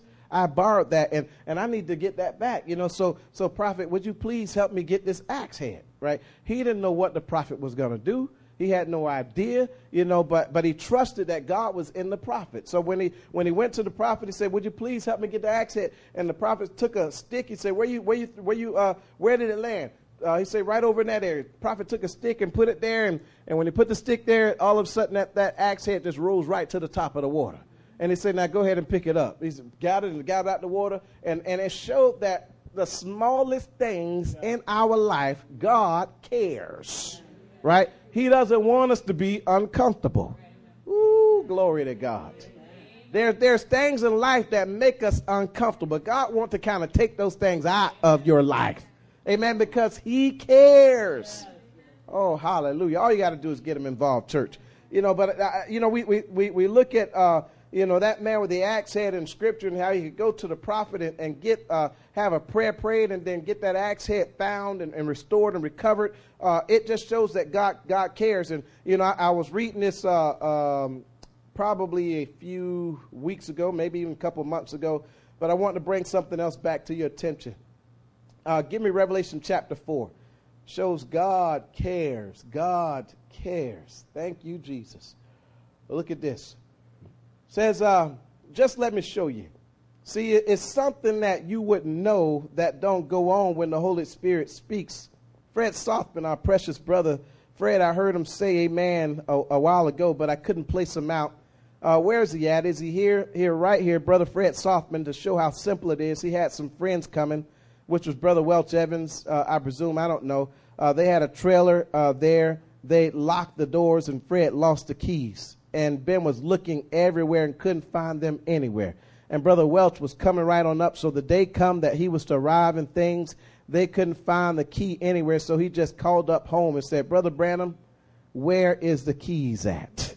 and I need to get that back. So prophet, would you please help me get this axe head, right? He didn't know what the prophet was going to do. He had no idea, but he trusted that God was in the prophet. So when he went to the prophet, he said, would you please help me get the axe head? And the prophet took a stick. He said, where did it land? He said, right over in that area. The prophet took a stick and put it there. And when he put the stick there, all of a sudden that axe head just rose right to the top of the water. And he said, now go ahead and pick it up. He gathered out the water. And it showed that the smallest things in our life, God cares, right? He doesn't want us to be uncomfortable. Ooh, glory to God. There's things in life that make us uncomfortable. God wants to kind of take those things out of your life. Amen, because he cares. Oh, hallelujah. All you got to do is get him involved, church. We look at that man with the axe head in scripture, and how he could go to the prophet and get have a prayer prayed, and then get that axe head found and restored and recovered. It just shows that God cares. And I was reading this probably a few weeks ago, maybe even a couple months ago, but I want to bring something else back to your attention. Give me Revelation chapter 4. Shows God cares. God cares. Thank you, Jesus. Look at this. Says, just let me show you. See, it's something that you wouldn't know that don't go on when the Holy Spirit speaks. Fred Sothman, our precious brother, Fred, I heard him say amen a while ago, but I couldn't place him out. Where is he at? Is he here? Here, right here, Brother Fred Sothman, to show how simple it is. He had some friends coming, which was Brother Welch Evans, I presume. I don't know. They had a trailer there. They locked the doors, and Fred lost the keys. And Ben was looking everywhere and couldn't find them anywhere. And Brother Welch was coming right on up. So the day come that he was to arrive and things, they couldn't find the key anywhere. So he just called up home and said, Brother Branham, where is the keys at?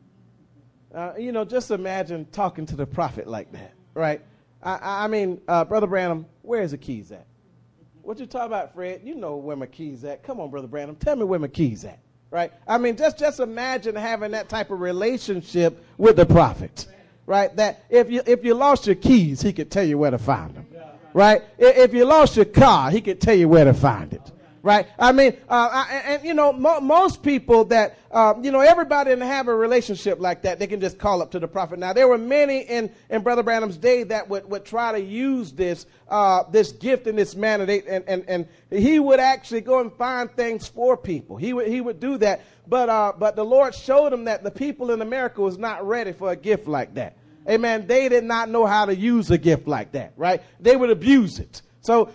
Just imagine talking to the prophet like that, right? Brother Branham, where's the keys at? What you talking about, Fred? You know where my keys at. Come on, Brother Branham, tell me where my keys at. Right? Just imagine having that type of relationship with the prophet, right? That if you lost your keys, he could tell you where to find them. Yeah. right? If you lost your car, he could tell you where to find it. Right? I mean, most people that, everybody didn't have a relationship like that. They can just call up to the prophet. Now, there were many in Brother Branham's day that would try to use this gift and this mandate, and he would actually go and find things for people. He would do that. But the Lord showed him that the people in America was not ready for a gift like that. Amen. They did not know how to use a gift like that, right? They would abuse it. So,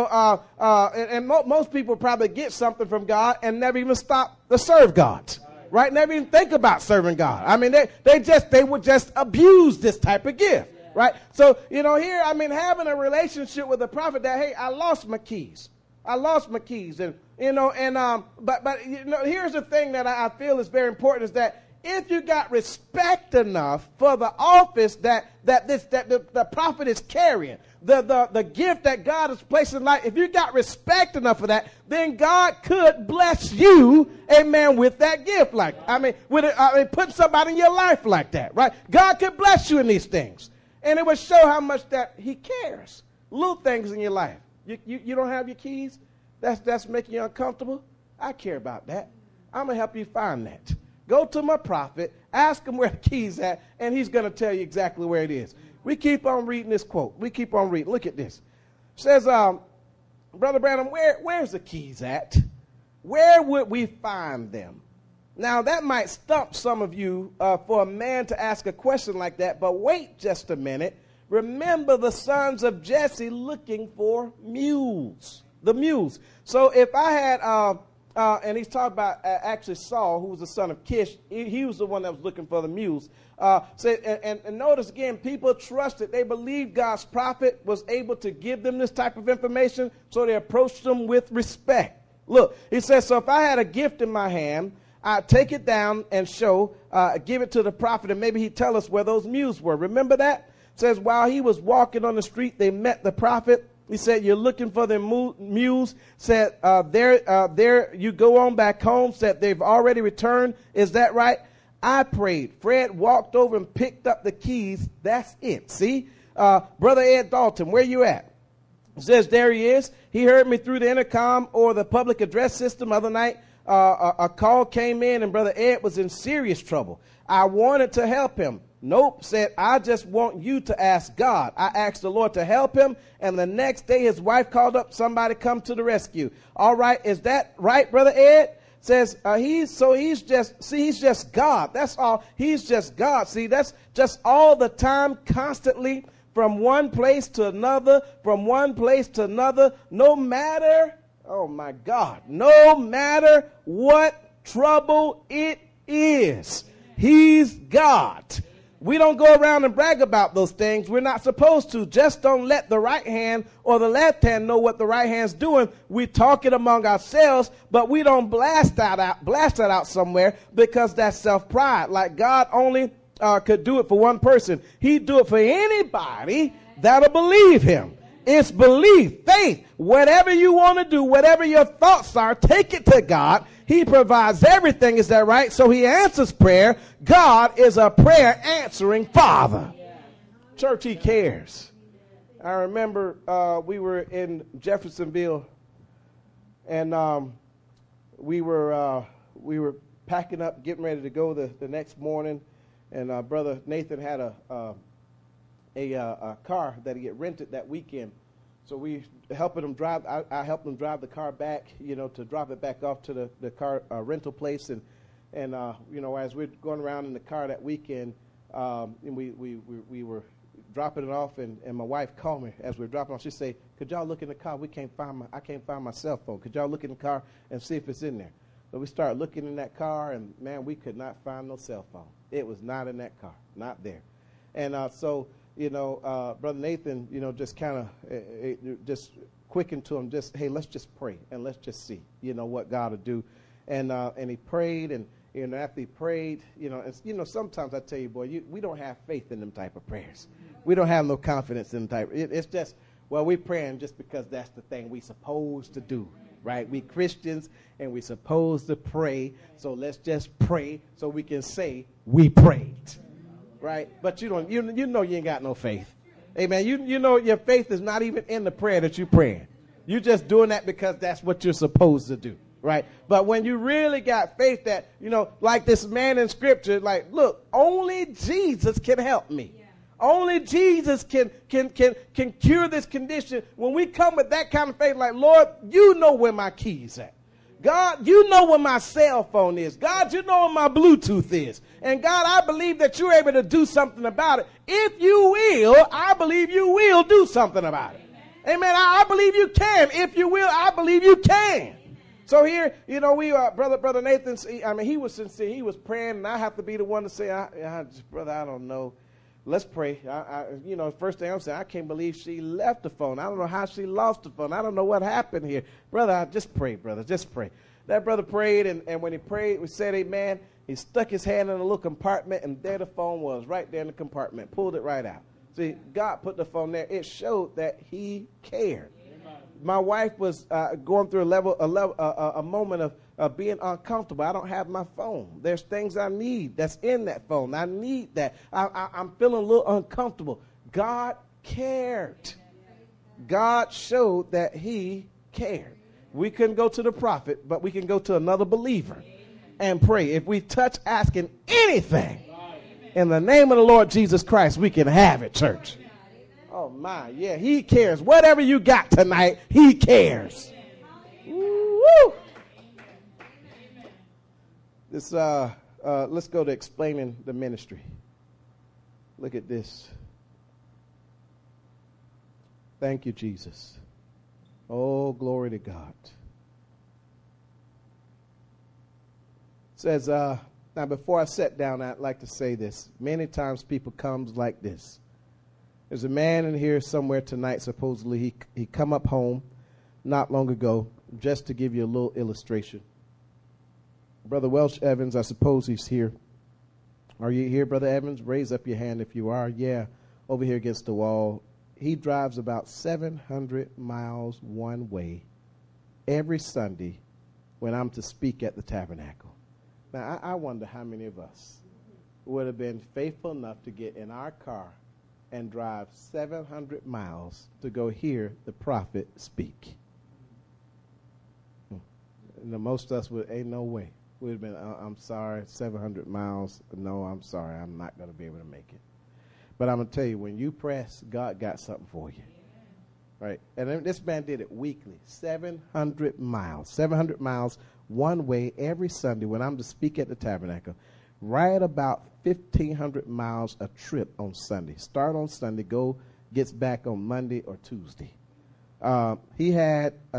most people probably get something from God and never even stop to serve God, right? Never even think about serving God. I mean, they would just abuse this type of gift, right? So, here, I mean, having a relationship with the prophet that, hey, I lost my keys. And, but here's the thing that I feel is very important is that if you got respect enough for the office that the prophet is carrying, the gift that God has placed in life, if you got respect enough for that, then God could bless you, amen, with that gift. Put somebody in your life like that, right? God could bless you in these things. And it would show how much that he cares. Little things in your life. You don't have your keys? That's making you uncomfortable? I care about that. I'm going to help you find that. Go to my prophet, ask him where the key's at, and he's going to tell you exactly where it is. We keep on reading this quote. We keep on reading. Look at this. It says, Brother Branham, where's the keys at? Where would we find them? Now, that might stump some of you for a man to ask a question like that, but wait just a minute. Remember the sons of Jesse looking for mules, the mules. So if I had... and he's talking about actually Saul, who was the son of Kish. He was the one that was looking for the mules. And notice again, people trusted. They believed God's prophet was able to give them this type of information, so they approached them with respect. Look, he says, so if I had a gift in my hand, I'd take it down and give it to the prophet, and maybe he'd tell us where those mules were. Remember that? It says, while he was walking on the street, they met the prophet. He said, you're looking for the mules. Said, there you go on back home. Said, they've already returned. Is that right? I prayed. Fred walked over and picked up the keys. That's it. See? Brother Ed Dalton, where you at? He says, there he is. He heard me through the intercom or the public address system other night. A call came in and Brother Ed was in serious trouble. I wanted to help him. Nope, said, I just want you to ask God. I asked the Lord to help him, and the next day his wife called up, somebody come to the rescue. All right, is that right, Brother Ed? Says, he's just God. That's all. He's just God. See, that's just all the time, constantly, from one place to another, no matter, oh my God, no matter what trouble it is. He's God. We don't go around and brag about those things. We're not supposed to. Just don't let the right hand or the left hand know what the right hand's doing. We talk it among ourselves, but we don't blast that out somewhere because that's self-pride. Like God only could do it for one person. He'd do it for anybody that'll believe him. It's belief, faith. Whatever you want to do, whatever your thoughts are, take it to God. He provides everything. Is that right? So he answers prayer. God is a prayer answering Father. Church, he cares. I remember we were in Jeffersonville, and we were packing up, getting ready to go the next morning, and Brother Nathan had a car that he had rented that weekend. So we helping him drive. I helped him drive the car back, to drop it back off to the car rental place. And as we're going around in the car that weekend, and we were dropping it off, and my wife called me as we were dropping off. She said, "Could y'all look in the car? I can't find my cell phone. Could y'all look in the car and see if it's in there?" So we started looking in that car, and man, we could not find no cell phone. It was not in that car, not there. And so. Brother Nathan, just kind of just quickened to him, hey, let's just pray and let's just see, what God will do. And he prayed, and, after he prayed, and, sometimes I tell you, boy, we don't have faith in them type of prayers. We don't have no confidence in them type. It's just, well, we're praying just because that's the thing we supposed to do, right? We Christians, and we supposed to pray, so let's just pray so we can say we prayed. Right? But you ain't got no faith. Amen. You know your faith is not even in the prayer that you're praying. You're just doing that because that's what you're supposed to do. Right? But when you really got faith that, like this man in scripture, like, look, only Jesus can help me. Yeah. Only Jesus can cure this condition. When we come with that kind of faith, like, Lord, you know where my keys at. God, you know where my cell phone is. God, you know where my Bluetooth is. And God, I believe that you're able to do something about it. If you will, I believe you will do something about it. Amen. I believe you can. If you will, I believe you can. So here, we brother Nathan. He was sincere. He was praying, and I have to be the one to say, brother, I don't know. Let's pray. First thing I'm saying, I can't believe she left the phone. I don't know how she lost the phone. I don't know what happened here, brother. Just pray, brother. Just pray. That brother prayed, and when he prayed, we said, "Amen." He stuck his hand in a little compartment, and there the phone was, right there in the compartment. Pulled it right out. See, God put the phone there. It showed that He cared. My wife was going through a moment of being uncomfortable. I don't have my phone. There's things I need that's in that phone. I need that. I'm feeling a little uncomfortable. God cared. God showed that He cared. We couldn't go to the prophet, but we can go to another believer and pray. If we touch asking anything in the name of the Lord Jesus Christ, we can have it, church. Oh, my, yeah, He cares. Whatever you got tonight, He cares. Woo! Let's go to explaining the ministry. Look at this. Thank you, Jesus. Oh, glory to God. It says, now before I sit down, I'd like to say this. Many times people comes like this. There's a man in here somewhere tonight, supposedly he come up home not long ago, just to give you a little illustration. Brother Welsh Evans, I suppose he's here. Are you here, Brother Evans? Raise up your hand if you are. Yeah, over here against the wall. He drives about 700 miles one way every Sunday when I'm to speak at the tabernacle. Now, I wonder how many of us would have been faithful enough to get in our car and drive 700 miles to go hear the prophet speak. Most of us would, ain't no way. We'd have been, I'm sorry, 700 miles. No, I'm sorry, I'm not going to be able to make it. But I'm going to tell you, when you press, God got something for you. Right? And this man did it weekly, 700 miles. 700 miles one way every Sunday when I'm to speak at the tabernacle. Right about 1,500 miles a trip on Sunday. Start on Sunday, gets back on Monday or Tuesday. He had a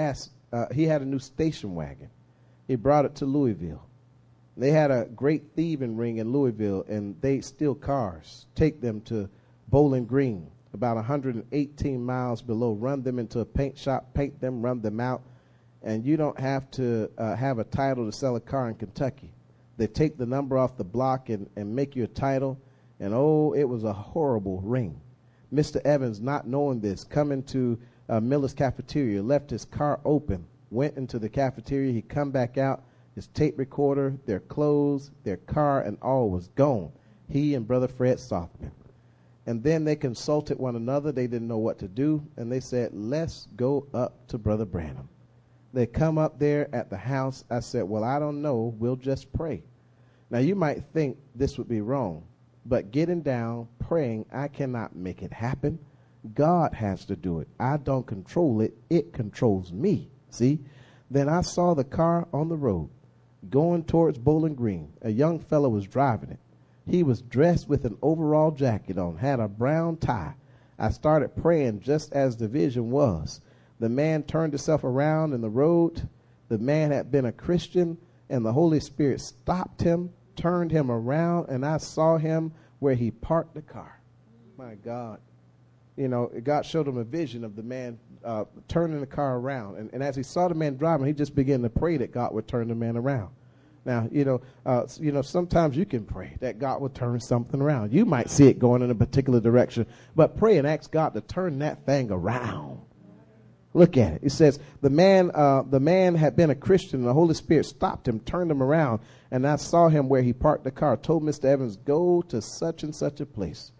new station wagon. He brought it to Louisville. They had a great thieving ring in Louisville, and they steal cars, take them to Bowling Green, about 118 miles below, run them into a paint shop, paint them, run them out, and you don't have to have a title to sell a car in Kentucky. They take the number off the block and make you a title, and it was a horrible ring. Mr. Evans, not knowing this, coming to Miller's cafeteria, left his car open, went into the cafeteria, he come back out, his tape recorder, their clothes, their car, and all was gone. He and Brother Fred Sothman. And then they consulted one another. They didn't know what to do, and they said, let's go up to Brother Branham. They come up there at the house. I said, well, I don't know. We'll just pray. Now, you might think this would be wrong, but getting down, praying, I cannot make it happen. God has to do it. I don't control it. It controls me. See? Then I saw the car on the road going towards Bowling Green. A young fellow was driving it. He was dressed with an overall jacket on, had a brown tie. I started praying just as the vision was. The man turned himself around in the road. The man had been a Christian, and the Holy Spirit stopped him, turned him around, and I saw him where he parked the car. My God. God showed him a vision of the man turning the car around. And as he saw the man driving, he just began to pray that God would turn the man around. Now, sometimes you can pray that God will turn something around. You might see it going in a particular direction, but pray and ask God to turn that thing around. Look at it. It says the man had been a Christian, and the Holy Spirit stopped him, turned him around, and I saw him where he parked the car. Told Mr. Evans, go to such and such a place.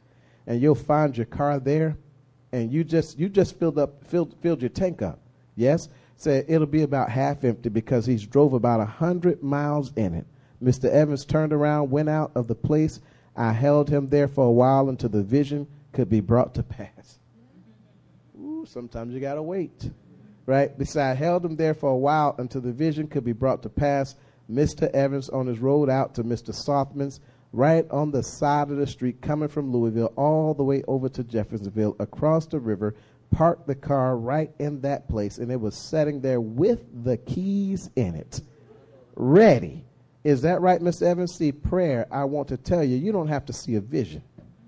and you'll find your car there, and you just filled your tank up. Yes, said it'll be about half empty because he's drove about 100 miles in it. Mr. Evans turned around, went out of the place. I held him there for a while until the vision could be brought to pass. Ooh, sometimes you gotta wait, right? So I held him there for a while until the vision could be brought to pass. Mr. Evans on his road out to Mr. Sothman's, right on the side of the street, coming from Louisville all the way over to Jeffersonville, across the river, parked the car right in that place, and it was sitting there with the keys in it, ready. Is that right, Mr. Evans? See, prayer, I want to tell you, you don't have to see a vision.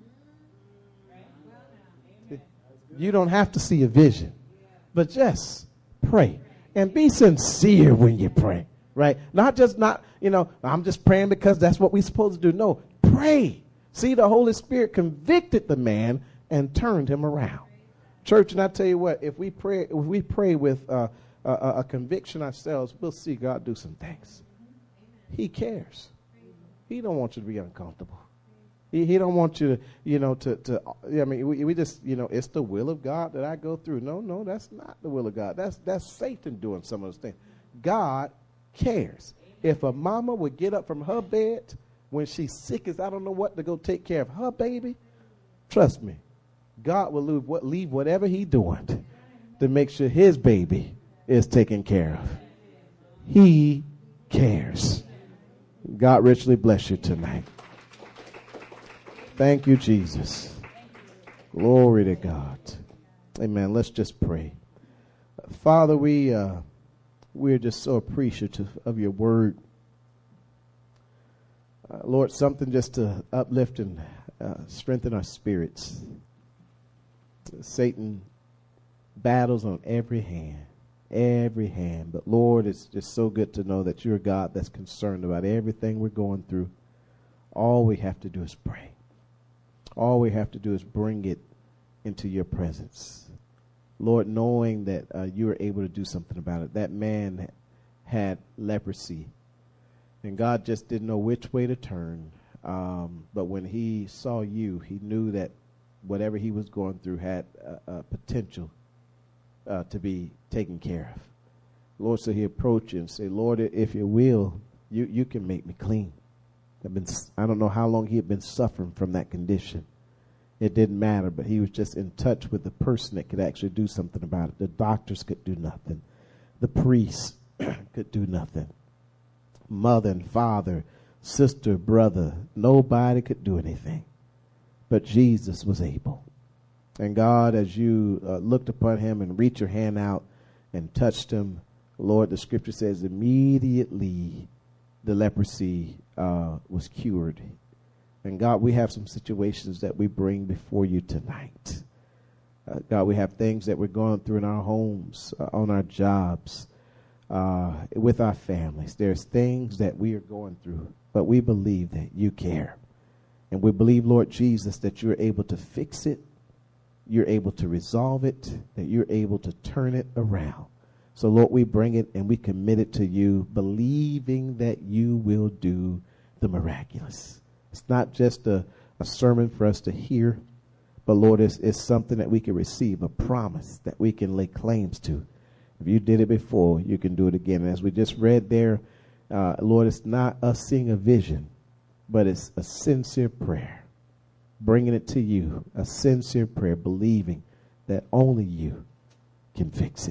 You don't have to see a vision, but just pray and be sincere when you pray, right? Not, I'm just praying because that's what we're supposed to do. No, pray. See, the Holy Spirit convicted the man and turned him around. Church, and I tell you what, if we pray with a conviction ourselves, we'll see God do some things. He cares. He don't want you to be uncomfortable. He don't want you to, we just, it's the will of God that I go through. No, that's not the will of God. That's Satan doing some of those things. God cares. If a mama would get up from her bed when she's sick as I don't know what to go take care of her baby, trust me, God will leave whatever he's doing to make sure his baby is taken care of. He cares. God richly bless you tonight. Thank you, Jesus. Glory to God. Amen. Let's just pray. Father, we're just so appreciative of your word. Lord, something just to uplift and strengthen our spirits. Satan battles on every hand. But Lord, it's just so good to know that you're a God that's concerned about everything we're going through. All we have to do is pray. All we have to do is bring it into your presence. Lord, knowing that you are able to do something about it. That man had leprosy, and God just didn't know which way to turn. But when he saw you, he knew that whatever he was going through had a potential to be taken care of. Lord, so he approached you and said, Lord, if you will, you can make me clean. I don't know how long he had been suffering from that condition. It didn't matter, but he was just in touch with the person that could actually do something about it. The doctors could do nothing. The priests could do nothing. Mother and father, sister, brother, nobody could do anything. But Jesus was able. And God, as you looked upon him and reached your hand out and touched him, Lord, the scripture says immediately the leprosy was cured. And God, we have some situations that we bring before you tonight. God, we have things that we're going through in our homes, on our jobs, with our families. There's things that we are going through, but we believe that you care. And we believe, Lord Jesus, that you're able to fix it. You're able to resolve it, that you're able to turn it around. So, Lord, we bring it and we commit it to you, believing that you will do the miraculous. It's not just a sermon for us to hear, but, Lord, it's something that we can receive, a promise that we can lay claims to. If you did it before, you can do it again. And as we just read there, Lord, it's not us seeing a vision, but it's a sincere prayer. Bringing it to you, a sincere prayer, believing that only you can fix it.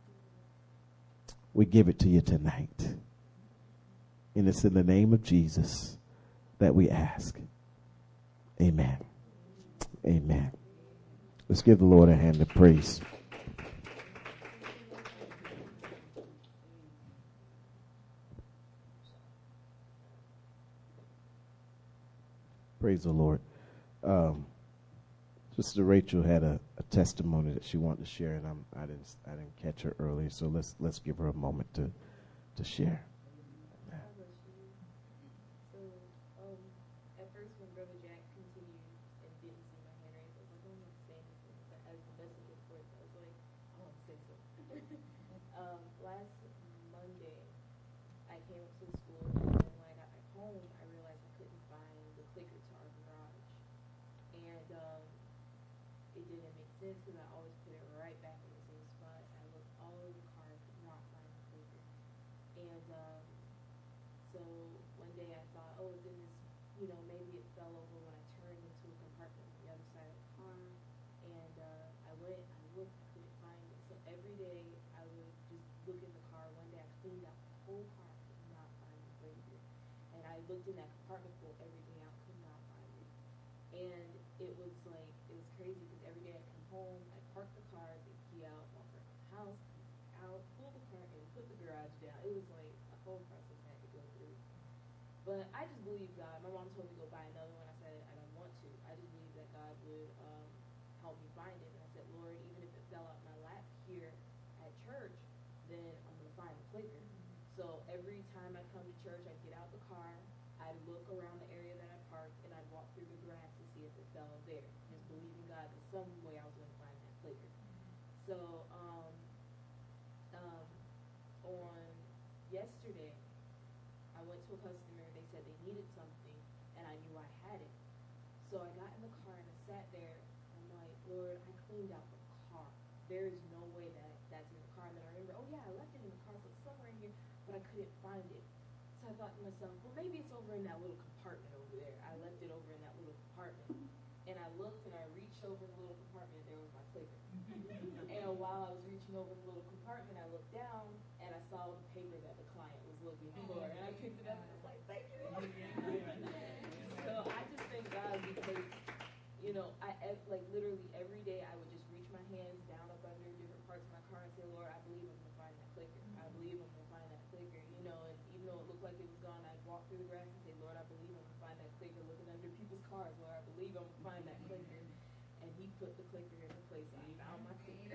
We give it to you tonight. And it's in the name of Jesus that we ask. Amen. Amen. Let's give the Lord a hand of praise. Praise the Lord. Sister Rachel had a testimony that she wanted to share, and I didn't catch her earlier, so let's give her a moment to share. So, at first when Brother Jack continued and didn't see my hand raised, I was like, I'm not saying anything. But as the messenger for it, I was like, oh, I'm saying something. Last Monday, I came up to the school, and then when I got back home, I realized I couldn't find the clicker to our garage. And and it didn't make sense because I always put it right back in the same spot. I looked all over the car, could not find the clicker. And so one day I thought, oh, it's in this, maybe it fell over when I turned into a compartment on the other side of the car. And I went, I looked, I couldn't find it. So every day I would just look in the car. One day I cleaned out the whole car, could not find the breaker. And I looked in that compartment, pulled everything out, could not find it. And it was crazy because every day I come home, I park the car, take the key out, walk around the house, out, pull the car in, put the garage down. It was like a whole process I had to go through. But I just believe God. My mom told me to go buy another one. I said I don't want to. I just believe that God would help me find it. And I said, Lord, even if it fell out my lap here at church, then I'm going to find the clicker. So every time I come to church, I'd get out the car, I'd look around the area that I parked, and I'd walk through the grass to see if it fell there. Just believing God that some way I was going to find that clicker. So on yesterday, I went to a customer. They said they needed something, and I knew I had it. So I got in the car, and I sat there, and I'm like, Lord, I cleaned out the car. There is no way that that's in the car. And then I remember, oh, yeah, I left it in the car, so it's somewhere in here, but I couldn't find it. So I thought to myself, well, maybe it's over in that little compartment over there. I left it over in that little compartment. And I looked, and I reached over in the little compartment, and there was my clicker. And while I was reaching over in the little compartment, I looked down, and I saw the paper that the client was looking for. And I picked it up, and I was like, thank you. So I just thank God because, I literally every day I would just reach my hands down up under different parts of my car and say, Lord, I believe I'm going to find that clicker. I believe I'm going to find that clicker. And even though it looked like it was gone, I'd walk through the grass and say, Lord, I believe I'm going to find that clicker. Looking under people's cars, Lord, I believe I'm going to find that clicker. And he put the clicker in the place. I found my clicker.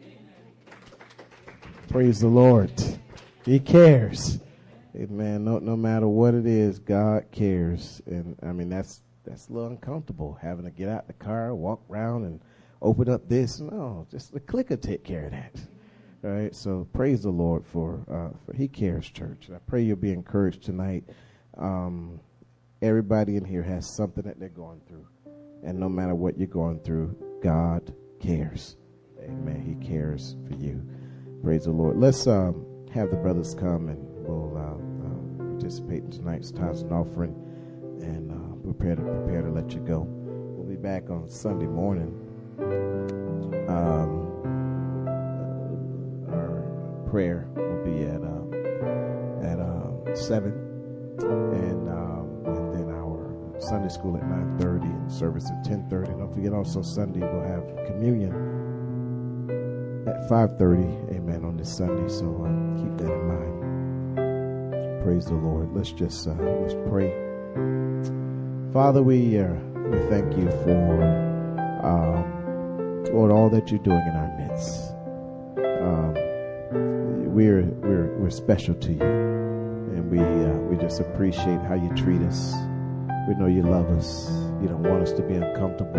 Praise the Lord. He cares. Amen. No matter what it is, God cares. And I mean, that's a little uncomfortable having to get out the car, walk around and open up this. No, just the clicker take care of that. All right. So praise the Lord for He cares, church. I pray you'll be encouraged tonight. Everybody in here has something that they're going through. And no matter what you're going through, God cares. Amen. He cares for you. Praise the Lord. Let's have the brothers come and we'll participate in tonight's tithes and offering and prepare to let you go. We'll be back on Sunday morning. Our prayer will be at 7 and then our Sunday school at 9:30 and service at 10:30. Don't forget also Sunday we'll have communion at 5:30, amen, on this Sunday. So keep that in mind. Praise the Lord. Let's pray. Father, we thank you for Lord, all that you're doing in our midst. We're special to you, and we just appreciate how you treat us. We know you love us. You don't want us to be uncomfortable.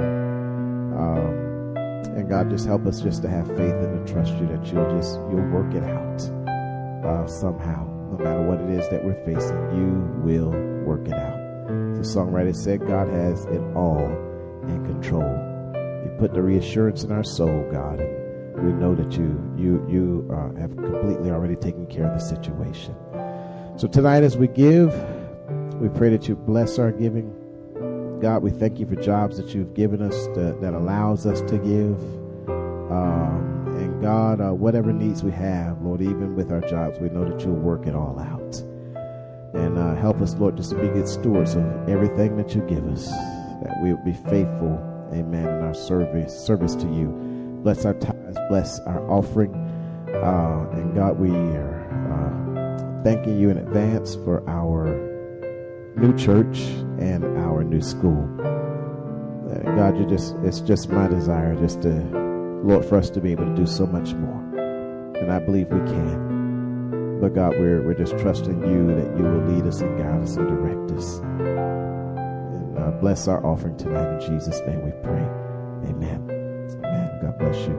And God, just help us just to have faith and to trust you that you'll work it out somehow. No matter what it is that we're facing, you will work it out. The songwriter said, God has it all in control. You put the reassurance in our soul, God, and we know that you have completely already taken care of the situation. So tonight as we give, we pray that you bless our giving. God, we thank you for jobs that you've given us that allows us to give. And God, whatever needs we have, Lord, even with our jobs, we know that you'll work it all out. And help us, Lord, just to be good stewards of everything that you give us, that we will be faithful, amen, in our service to you. Bless our tithes, bless our offering. And God, we are thanking you in advance for our new church and our new school. God, it's just my desire just to, Lord, for us to be able to do so much more. And I believe we can. But God, we're just trusting you that you will lead us and guide us and direct us. And bless our offering tonight. In Jesus' name we pray. Amen. Amen. God bless you.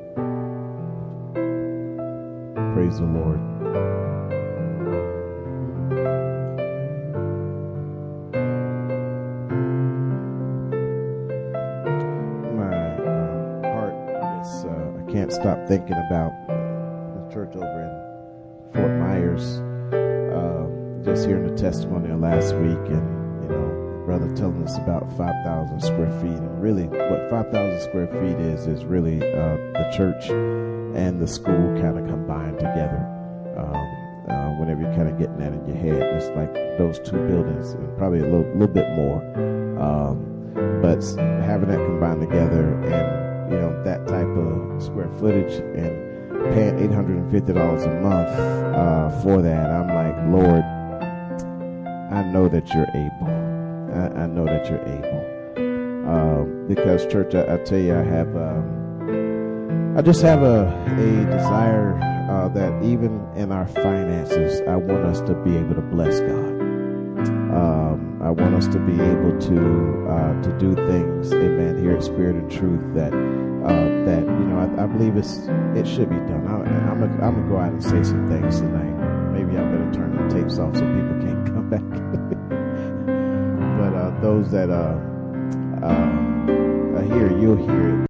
Praise the Lord. stop thinking about the church over in Fort Myers. Just hearing the testimony of last week, and brother telling us about 5,000 square feet, and really what 5,000 square feet is really the church and the school kind of combined together. Whenever you're kind of getting that in your head, it's like those two buildings, and probably a little bit more. But having that combined together, and that type of square footage, and paying $850 a month for that, I'm like, Lord, I know that you're able. I know that you're able. Because church, I tell you, I just have a desire that even in our finances, I want us to be able to bless God. I want us to be able to do things, amen, here at Spirit and Truth that I believe it should be done. I'm gonna go out and say some things tonight. Maybe I better turn the tapes off so people can't come back. But those that are here, you'll hear it.